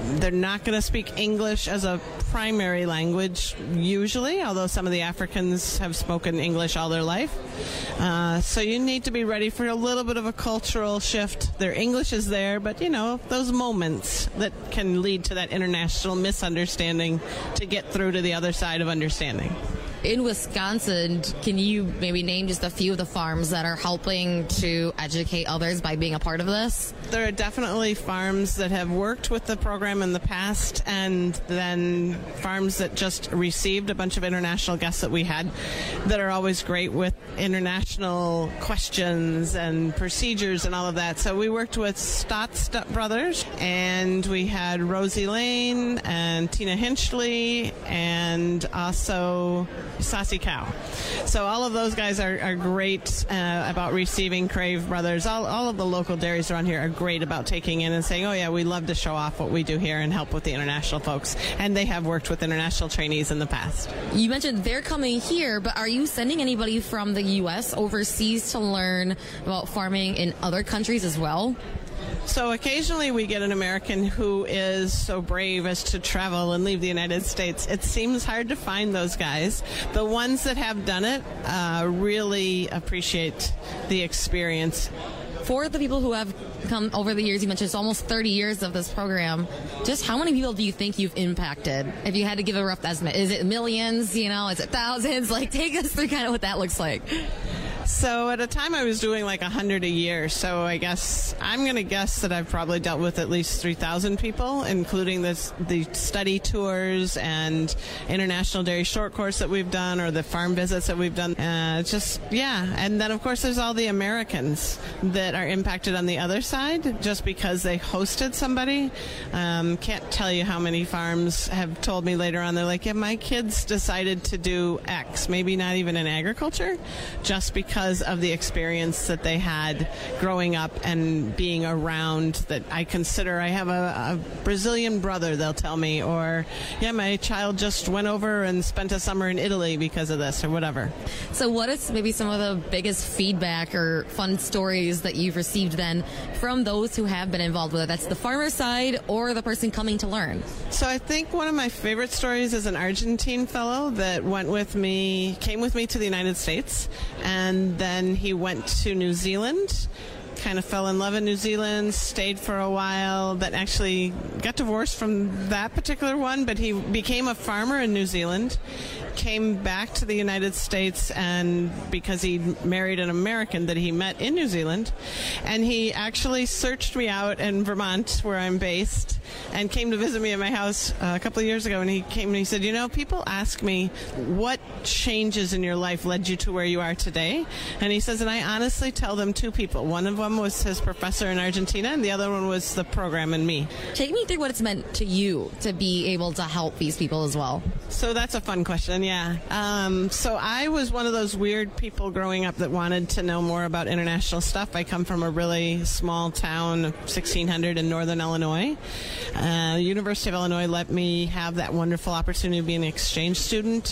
they're not going to speak English as a primary language usually, although some of the Africans have spoken English all their life. Uh, so you need to be ready for a little bit of a cultural shift. Their English is there, but, you know, those moments that can lead to that international misunderstanding to get through to the other side of understanding. In Wisconsin, can you maybe name just a few of the farms that are helping to educate others by being a part of this? There are definitely farms that have worked with the program in the past, and then farms that just received a bunch of international guests that we had that are always great with international questions and procedures and all of that. So we worked with Stotts Brothers, and we had Rosie Lane and Tina Hinchley, and also Saucy Cow. So all of those guys are, are great uh, about receiving. Crave Brothers, all, all of the local dairies around here are great about taking in and saying, oh yeah, we love to show off what we do here and help with the international folks. And they have worked with international trainees in the past. You mentioned they're coming here, but are you sending anybody from the U S overseas to learn about farming in other countries as well? So occasionally we get an American who is so brave as to travel and leave the United States. It seems hard to find those guys. The ones that have done it uh, really appreciate the experience. For the people who have come over the years, you mentioned it's almost thirty years of this program. Just how many people do you think you've impacted? If you had to give a rough estimate, is it millions? You know, is it thousands? Like, take us through kind of what that looks like. So at a time I was doing like one hundred a year, so I guess I'm going to guess that I've probably dealt with at least three thousand people, including this, the study tours and international dairy short course that we've done, or the farm visits that we've done. Uh, just, yeah. And then, of course, there's all the Americans that are impacted on the other side just because they hosted somebody. Um, can't tell you how many farms have told me later on, they're like, yeah, my kids decided to do X, maybe not even in agriculture, just because Because of the experience that they had growing up and being around that I consider. I have a, a Brazilian brother, they'll tell me, or, yeah, my child just went over and spent a summer in Italy because of this, or whatever. So what is maybe some of the biggest feedback or fun stories that you've received then from those who have been involved with it? That's the farmer side or the person coming to learn? So I think one of my favorite stories is an Argentine fellow that went with me, came with me to the United States, and then he went to New Zealand, kind of fell in love in New Zealand, stayed for a while, but actually got divorced from that particular one, but he became a farmer in New Zealand, came back to the United States, and because he married an American that he met in New Zealand, and he actually searched me out in Vermont, where I'm based, and came to visit me at my house uh, a couple of years ago, and he came and he said, you know, people ask me what changes in your life led you to where you are today, and he says, and I honestly tell them two people. One of them was his professor in Argentina, and the other one was the program and me. Take me through what it's meant to you to be able to help these people as well. So that's a fun question, yeah. Um, so I was one of those weird people growing up that wanted to know more about international stuff. I come from a really small town of sixteen hundred in northern Illinois. Uh, the University of Illinois let me have that wonderful opportunity to be an exchange student,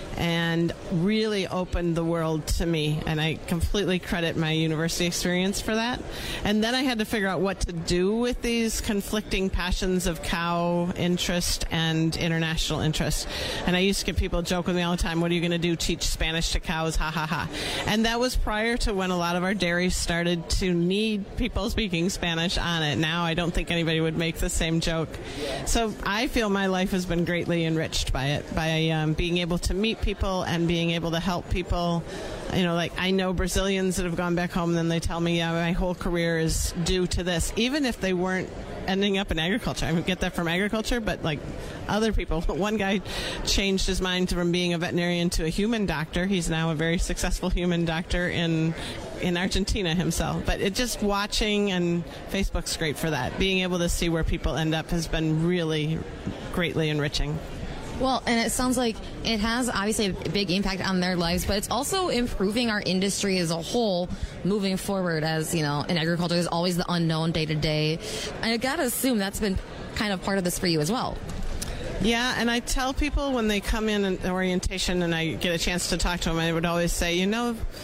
and really opened the world to me, and I completely credit my university experience for that. And then I had to figure out what to do with these conflicting passions of cow interest and international interest. And I used to get people joke with me all the time, what are you going to do, teach Spanish to cows, ha ha ha. And that was prior to when a lot of our dairies started to need people speaking Spanish on it. Now I don't think anybody would make the same joke. So I feel my life has been greatly enriched by it, by um, being able to meet people and being able to help people. You know, like I know Brazilians that have gone back home and then they tell me, yeah, my whole career is due to this, even if they weren't ending up in agriculture. I would get that from agriculture, but like other people. One guy changed his mind from being a veterinarian to a human doctor. He's now a very successful human doctor in in Argentina himself. But it just watching, and Facebook's great for that. Being able to see where people end up has been really greatly enriching. Well, and it sounds like it has obviously a big impact on their lives, but it's also improving our industry as a whole moving forward. As, you know, in agriculture, there's always the unknown day to day. I got to assume that's been kind of part of this for you as well. Yeah, and I tell people when they come in in orientation and I get a chance to talk to them, I would always say, you know,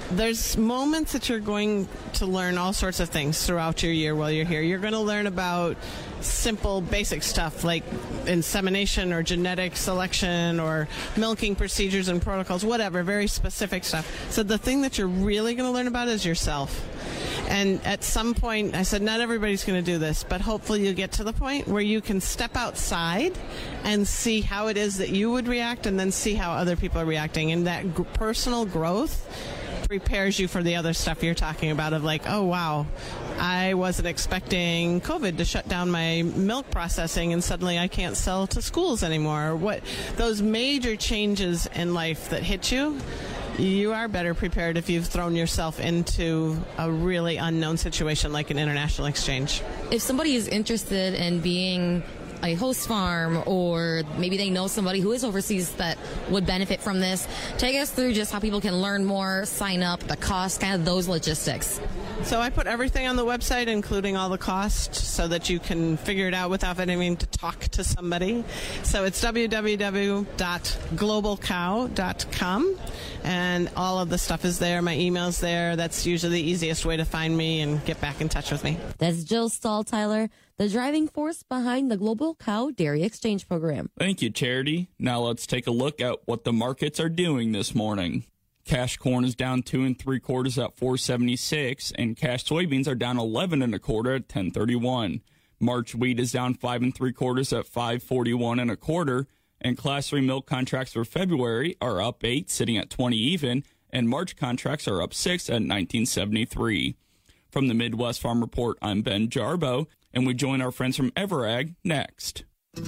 There's moments that you're going to learn all sorts of things throughout your year while you're here. You're going to learn about simple, basic stuff like insemination or genetic selection or milking procedures and protocols, whatever, very specific stuff. So the thing that you're really going to learn about is yourself. And at some point, I said, not everybody's going to do this, but hopefully you get to the point where you can step outside and see how it is that you would react and then see how other people are reacting. And that g- personal growth prepares you for the other stuff you're talking about of like, oh, wow, I wasn't expecting COVID to shut down my milk processing and suddenly I can't sell to schools anymore. What those major changes in life that hit you, you are better prepared if you've thrown yourself into a really unknown situation like an international exchange. If somebody is interested in being a host farm, or maybe they know somebody who is overseas that would benefit from this, take us through just how people can learn more, sign up, the cost, kind of those logistics. So I put everything on the website, including all the costs, so that you can figure it out without having to talk to somebody. So it's w w w dot global cow dot com, and all of the stuff is there. My email's there. That's usually the easiest way to find me and get back in touch with me. That's Jill Stahl-Tyler, the driving force behind the Global Cow Dairy Exchange Program. Thank you, Charity. Now let's take a look at what the markets are doing this morning. Cash corn is down two and three quarters at four seventy-six, and cash soybeans are down eleven and a quarter at ten thirty-one. March wheat is down five and three quarters at five forty-one and a quarter, and class three milk contracts for February are up eight, sitting at twenty even, and March contracts are up six at nineteen seventy-three. From the Midwest Farm Report, I'm Ben Jarbo, and we join our friends from Everag next.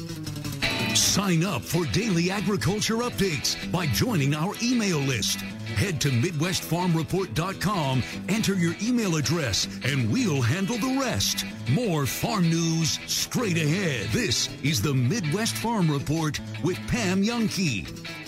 Sign up for daily agriculture updates by joining our email list. Head to midwest farm report dot com, enter your email address, and we'll handle the rest. More farm news straight ahead. This is the Midwest Farm Report with Pam Youngkey.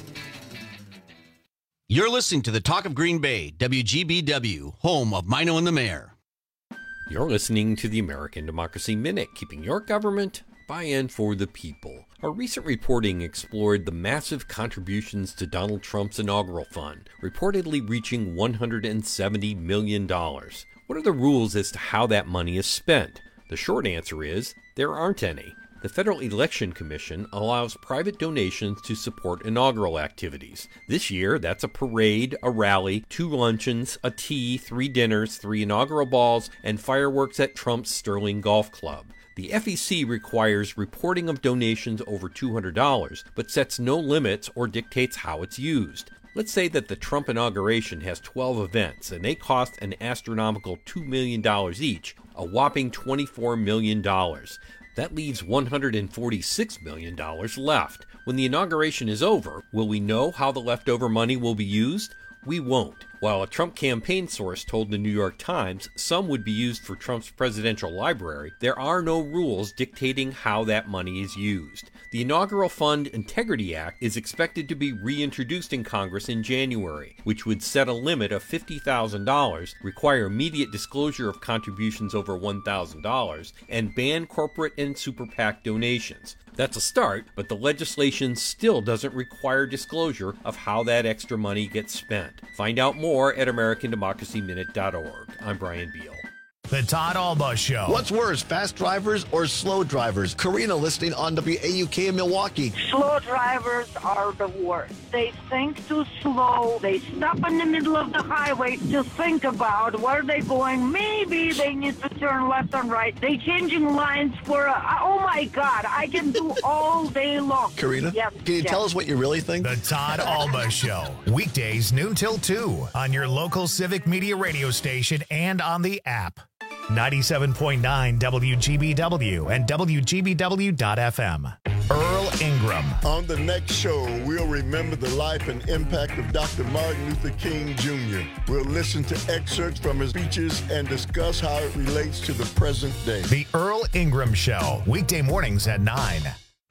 You're listening to the Talk of Green Bay, W G B W, home of Mino and the Mayor. You're listening to the American Democracy Minute, keeping your government by and for the people. Our recent reporting explored the massive contributions to Donald Trump's inaugural fund, reportedly reaching one hundred seventy million dollars. What are the rules as to how that money is spent? The short answer is there aren't any. The Federal Election Commission allows private donations to support inaugural activities. This year, that's a parade, a rally, two luncheons, a tea, three dinners, three inaugural balls, and fireworks at Trump's Sterling Golf Club. The F E C requires reporting of donations over two hundred dollars, but sets no limits or dictates how it's used. Let's say that the Trump inauguration has twelve events, and they cost an astronomical two million dollars each, a whopping twenty-four million dollars. That leaves one hundred forty-six million dollars left. When the inauguration is over, will we know how the leftover money will be used? We won't. While a Trump campaign source told the New York Times some would be used for Trump's presidential library, there are no rules dictating how that money is used. The Inaugural Fund Integrity Act is expected to be reintroduced in Congress in January, which would set a limit of fifty thousand dollars, require immediate disclosure of contributions over one thousand dollars, and ban corporate and super PAC donations. That's a start, but the legislation still doesn't require disclosure of how that extra money gets spent. Find out more at american democracy minute dot org. I'm Brian Beal. The Todd Alba Show. What's worse, fast drivers or slow drivers? Karina listening on W A U K in Milwaukee. Slow drivers are the worst. They think too slow. They stop in the middle of the highway to think about where are they going. Maybe they need to turn left and right. They changing lines for, a, oh my God, I can do all day long. Karina, yes, can you yes. tell us what you really think? The Todd Alba Show. Weekdays noon till two on your local Civic Media radio station and on the app. ninety-seven point nine W G B W and W G B W dot F M. Earl Ingram. On the next show, we'll remember the life and impact of Doctor Martin Luther King Junior We'll listen to excerpts from his speeches and discuss how it relates to the present day. The Earl Ingram Show, weekday mornings at nine.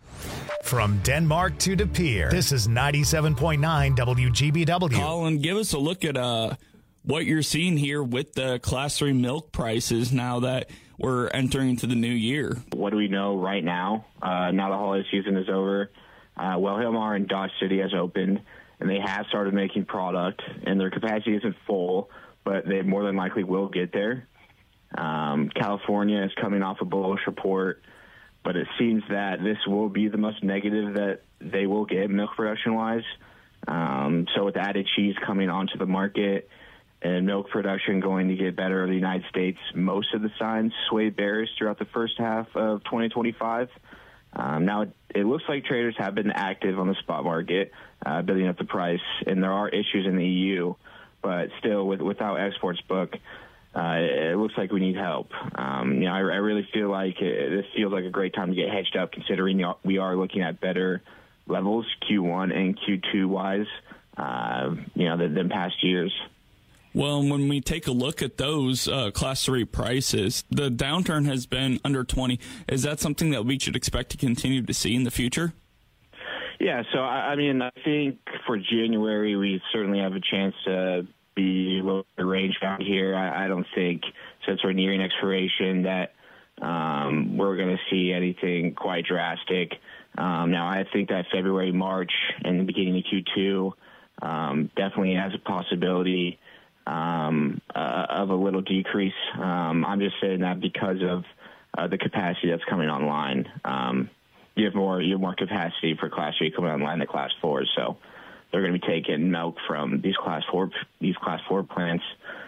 From Denmark to De Pere, this is ninety-seven point nine W G B W. Colin, give us a look at uh, what you're seeing here with the Class three milk prices now that we're entering into the new year. What do we know right now? Uh, now the holiday season is over. Uh, Wilhelmar and Dodge City has opened, and they have started making product, and their capacity isn't full, but they more than likely will get there. Um, California is coming off a bullish report, but it seems that this will be the most negative that they will get milk production-wise. Um, so with added cheese coming onto the market and milk production going to get better in the United States, most of the signs sway bearish throughout the first half of twenty twenty-five. Um, now, it, it looks like traders have been active on the spot market, uh, building up the price, and there are issues in the E U, but still, with, without exports book, uh, it looks like we need help. Um, you know, I, I really feel like it, this feels like a great time to get hedged up, considering we are looking at better levels Q one and Q two wise, uh, you know, than, than past years. Well, when we take a look at those uh, Class three prices, the downturn has been under twenty. Is that something that we should expect to continue to see in the future? Yeah, so, I, I mean, I think for January, we certainly have a chance to be low range bound here. I, I don't think, since we're nearing expiration, that um, we're going to see anything quite drastic. Um, now, I think that February, March, and the beginning of Q two um, definitely has a possibility um, uh, of a little decrease. Um, I'm just saying that because of uh, the capacity that's coming online. Um, you have more you have more capacity for Class three coming online than Class four, so they're going to be taking milk from these Class four these Class four plants,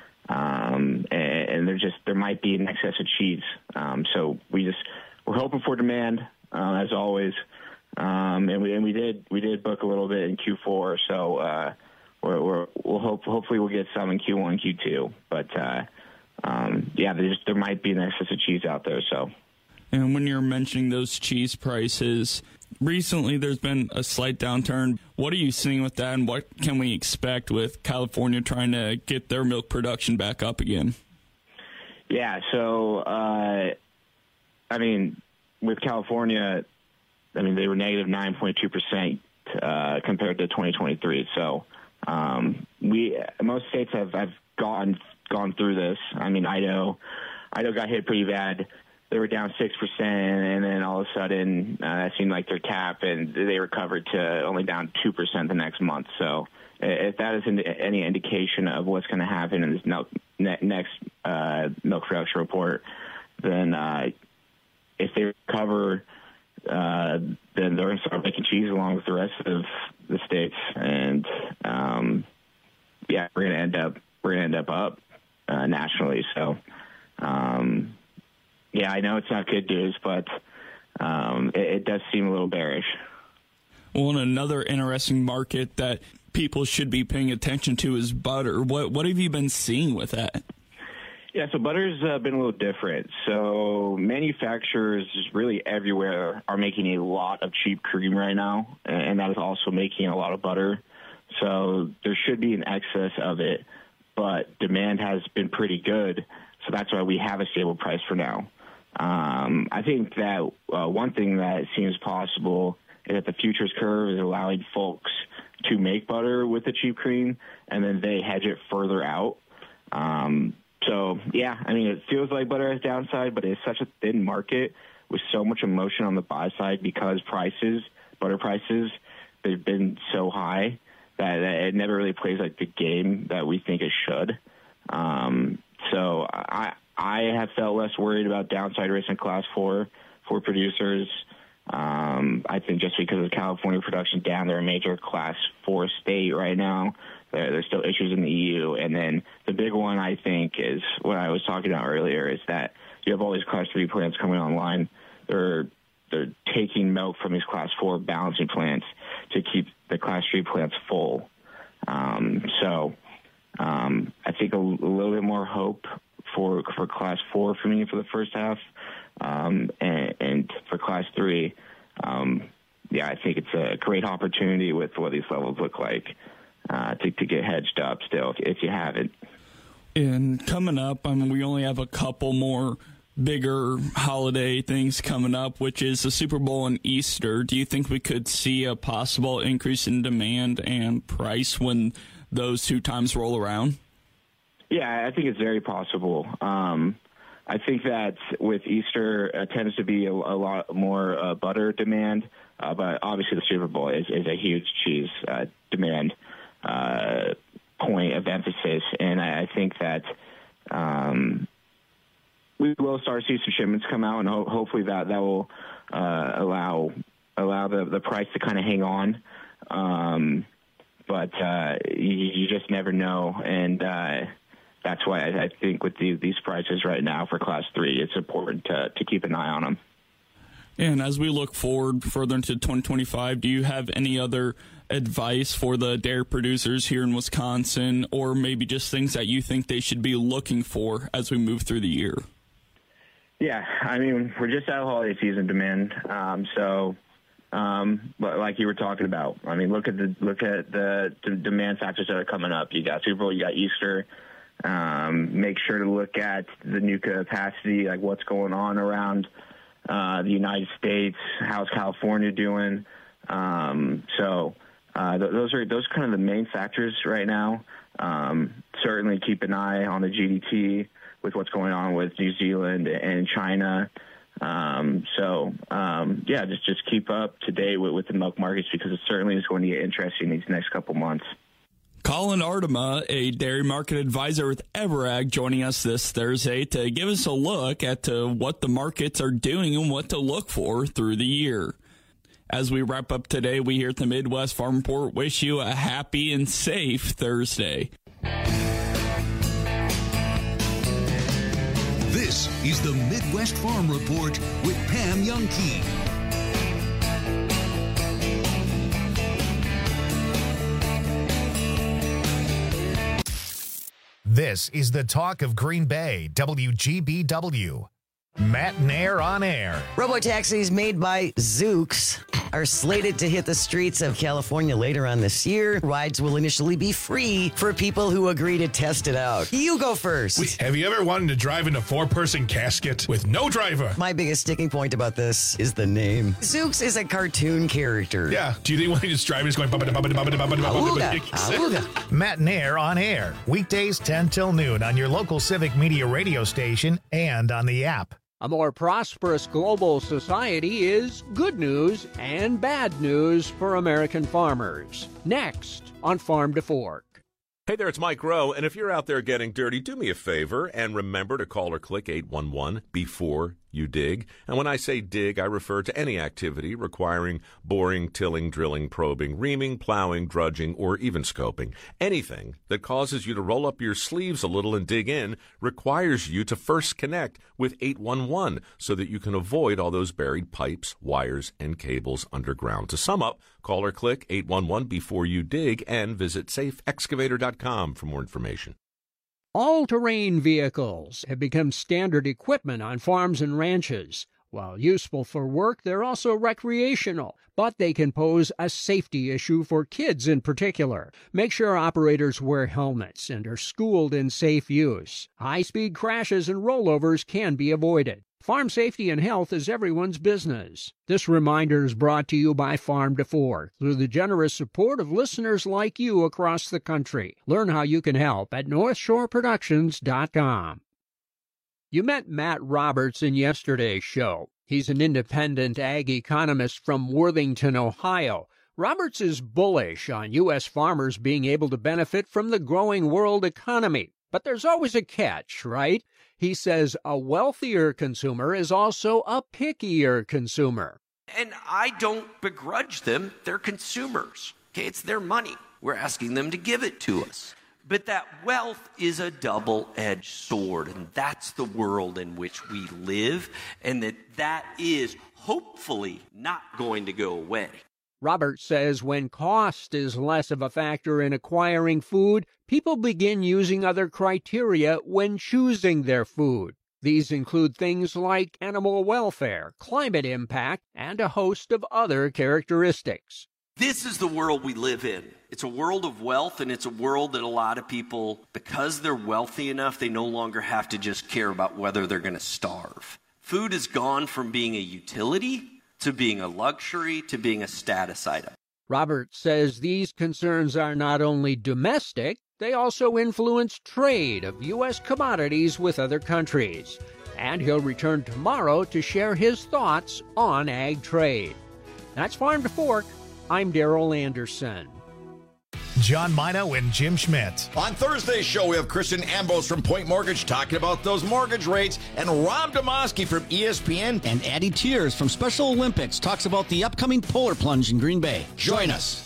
um, and, and there just there might be an excess of cheese. Um, so we just we're hoping for demand uh, as always, um, and we and we did we did book a little bit in Q four, so. Uh, We're, we're, we'll hope, hopefully we'll get some in Q one, Q two, but uh, um, yeah, there there might be an excess of cheese out there. So, and when you're mentioning those cheese prices, recently there's been a slight downturn. What are you seeing with that, and what can we expect with California trying to get their milk production back up again? Yeah, so uh, I mean, with California, I mean they were negative nine point two percent uh, compared to twenty twenty-three. So. Um, we most states have, have gone gone through this. I mean, Idaho, Idaho got hit pretty bad. They were down six percent, and then all of a sudden, uh, it seemed like their cap, and they recovered to only down two percent the next month. So, if that is any indication of what's going to happen in this milk, next uh, milk production report, then uh, if they recover, uh, then they're going to start making cheese along with the rest of the states, and um, yeah, we're going to end up we're going to end up up uh, nationally. So, um, yeah, I know it's not good news, but um, it, it does seem a little bearish. Well, and another interesting market that people should be paying attention to is butter. What what have you been seeing with that? Yeah, so butter's uh, been a little different. So manufacturers really everywhere are making a lot of cheap cream right now, and that is also making a lot of butter. So there should be an excess of it, but demand has been pretty good, so that's why we have a stable price for now. Um, I think that uh, one thing that seems possible is that the futures curve is allowing folks to make butter with the cheap cream, and then they hedge it further out. Um, So, yeah, I mean, it feels like butter has downside, but it's such a thin market with so much emotion on the buy side because prices, butter prices, they've been so high that it never really plays like the game that we think it should. Um, so I I have felt less worried about downside risk in Class four for producers. Um, I think just because of California production down, they're a major Class four state right now. There's still issues in the E U. And then the big one, I think, is what I was talking about earlier, is that you have all these Class three plants coming online. They're they're taking milk from these Class four balancing plants to keep the Class three plants full. Um, so um, I think a, a little bit more hope for for Class four for me for the first half. Um, and, and for Class three, um, yeah, I think it's a great opportunity with what these levels look like. Uh, to, to get hedged up still, if, if you haven't. And coming up, I mean, we only have a couple more bigger holiday things coming up, which is the Super Bowl and Easter. Do you think we could see a possible increase in demand and price when those two times roll around? Yeah, I think it's very possible. Um, I think that with Easter uh, tends to be a, a lot more uh, butter demand, uh, but obviously the Super Bowl is, is a huge cheese uh, demand uh, point of emphasis, and I, I think that um, we will start to see some shipments come out, and ho- hopefully that that will uh, allow allow the, the price to kind of hang on. Um, but uh, you, you just never know, and uh, that's why I, I think with the, these prices right now for Class three, it's important to, to keep an eye on them. And as we look forward further into twenty twenty-five, do you have any other advice for the dairy producers here in Wisconsin, or maybe just things that you think they should be looking for as we move through the year? Yeah, I mean, we're just out of holiday season demand, um, so um, but like you were talking about, I mean, look at the look at the, the demand factors that are coming up. You got Super Bowl, you got Easter. Um, make sure to look at the new capacity, like what's going on around uh, the United States. How's California doing? Um, so uh, th- those are those are kind of the main factors right now. Um, certainly keep an eye on the G D T with what's going on with New Zealand and China. Um, so, um, yeah, just, just keep up to date with, with the milk markets, because it certainly is going to get interesting these next couple months. Colin Ardema, a dairy market advisor with Everag, joining us this Thursday to give us a look at uh, what the markets are doing and what to look for through the year. As we wrap up today, we here at the Midwest Farm Report wish you a happy and safe Thursday. This is the Midwest Farm Report with Pam Youngkey. This is the talk of Green Bay, W G B W. Matt Nair on air. Robotaxis made by Zoox are slated to hit the streets of California later on this year. Rides will initially be free for people who agree to test it out. You go first. Wait, have you ever wanted to drive in a four-person casket with no driver? My biggest sticking point about this is the name. Zoox is a cartoon character. Yeah. Do you think when he just driving, he's going... Auga, auga. Matt Nair on air. Weekdays ten till noon on your local Civic Media radio station and on the app. A more prosperous global society is good news and bad news for American farmers. Next on Farm to Fork. Hey there, it's Mike Rowe, and if you're out there getting dirty, do me a favor and remember to call or click eight one one before you dig. And when I say dig, I refer to any activity requiring boring, tilling, drilling, probing, reaming, plowing, drudging, or even scoping. Anything that causes you to roll up your sleeves a little and dig in requires you to first connect with eight one one so that you can avoid all those buried pipes, wires, and cables underground. To sum up, call or click eight one one before you dig and visit safe excavator dot com for more information. All-terrain vehicles have become standard equipment on farms and ranches. While useful for work, they're also recreational, but they can pose a safety issue for kids in particular. Make sure operators wear helmets and are schooled in safe use. High-speed crashes and rollovers can be avoided. Farm safety and health is everyone's business. This reminder is brought to you by Farm to Fork through the generous support of listeners like you across the country. Learn how you can help at north shore productions dot com. You met Matt Roberts in yesterday's show. He's an independent ag economist from Worthington, Ohio. Roberts is bullish on U S farmers being able to benefit from the growing world economy. But there's always a catch, right? He says a wealthier consumer is also a pickier consumer. And I don't begrudge them. They're consumers. Okay, it's their money. We're asking them to give it to us. But that wealth is a double-edged sword, and that's the world in which we live, and that that is hopefully not going to go away. Roberts says when cost is less of a factor in acquiring food, people begin using other criteria when choosing their food. These include things like animal welfare, climate impact, and a host of other characteristics. This is the world we live in. It's a world of wealth, and it's a world that a lot of people, because they're wealthy enough, they no longer have to just care about whether they're going to starve. Food has gone from being a utility to being a luxury, to being a status item. Roberts says these concerns are not only domestic, they also influence trade of U S commodities with other countries. And he'll return tomorrow to share his thoughts on ag trade. That's Farm to Fork. I'm Darrell Anderson. John Mino and Jim Schmidt. On Thursday's show, we have Kristen Ambrose from Point Mortgage talking about those mortgage rates, and Rob Demoski from E S P N. And Addie Tears from Special Olympics talks about the upcoming polar plunge in Green Bay. Join us.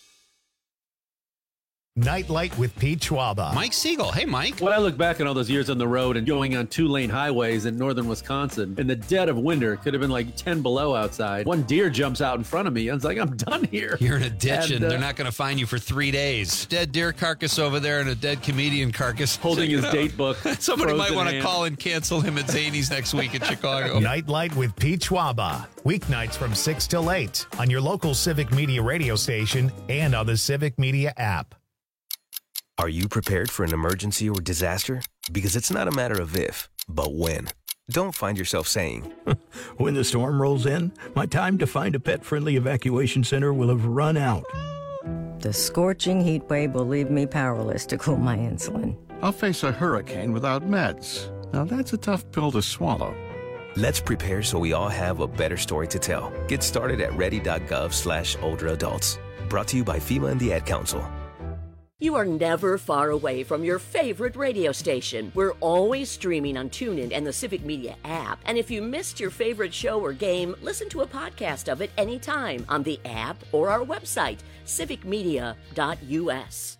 Nightlight with Pete Schwaba. Mike Siegel. Hey, Mike. When I look back on all those years on the road and going on two-lane highways in northern Wisconsin, in the dead of winter, it could have been like ten below outside. One deer jumps out in front of me. I was like, I'm done here. You're in a ditch, and, and uh, they're not going to find you for three days. Dead deer carcass over there and a dead comedian carcass. Holding his date book. Somebody might want to call and cancel him at Zany's next week in Chicago. Nightlight with Pete Schwaba. Weeknights from six till eight on your local Civic Media radio station and on the Civic Media app. Are you prepared for an emergency or disaster? Because it's not a matter of if, but when. Don't find yourself saying, when the storm rolls in, my time to find a pet-friendly evacuation center will have run out. The scorching heat wave will leave me powerless to cool my insulin. I'll face a hurricane without meds. Now that's a tough pill to swallow. Let's prepare so we all have a better story to tell. Get started at ready.gov slash older adults. Brought to you by FEMA and the Ad Council. You are never far away from your favorite radio station. We're always streaming on TuneIn and the Civic Media app. And if you missed your favorite show or game, listen to a podcast of it anytime on the app or our website, civic media dot u s.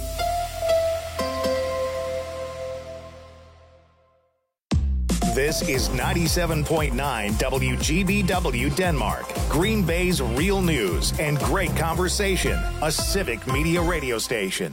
This is ninety-seven point nine W G B W Denmark, Green Bay's real news and great conversation, a Civic Media radio station.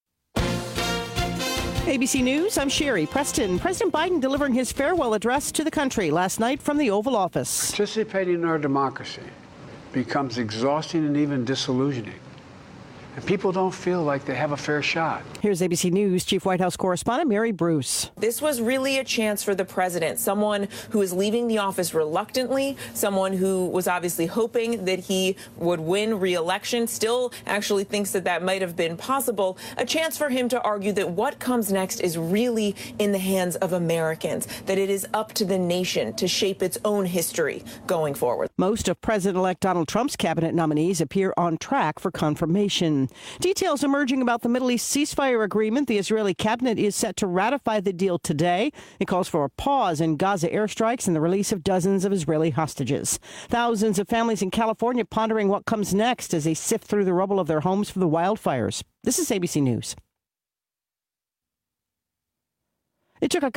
A B C News, I'm Sherry Preston. President Biden delivering his farewell address to the country last night from the Oval Office. Participating in our democracy becomes exhausting and even disillusioning. And people don't feel like they have a fair shot. Here's A B C News Chief White House correspondent Mary Bruce. This was really a chance for the president, someone who is leaving the office reluctantly, someone who was obviously hoping that he would win re-election, still actually thinks that that might have been possible, a chance for him to argue that what comes next is really in the hands of Americans, that it is up to the nation to shape its own history going forward. Most of President-elect Donald Trump's cabinet nominees appear on track for confirmation. Details emerging about the Middle East ceasefire agreement. The Israeli cabinet is set to ratify the deal today. It calls for a pause in Gaza airstrikes and the release of dozens of Israeli hostages. Thousands of families in California pondering what comes next as they sift through the rubble of their homes for the wildfires. This is A B C News. It took a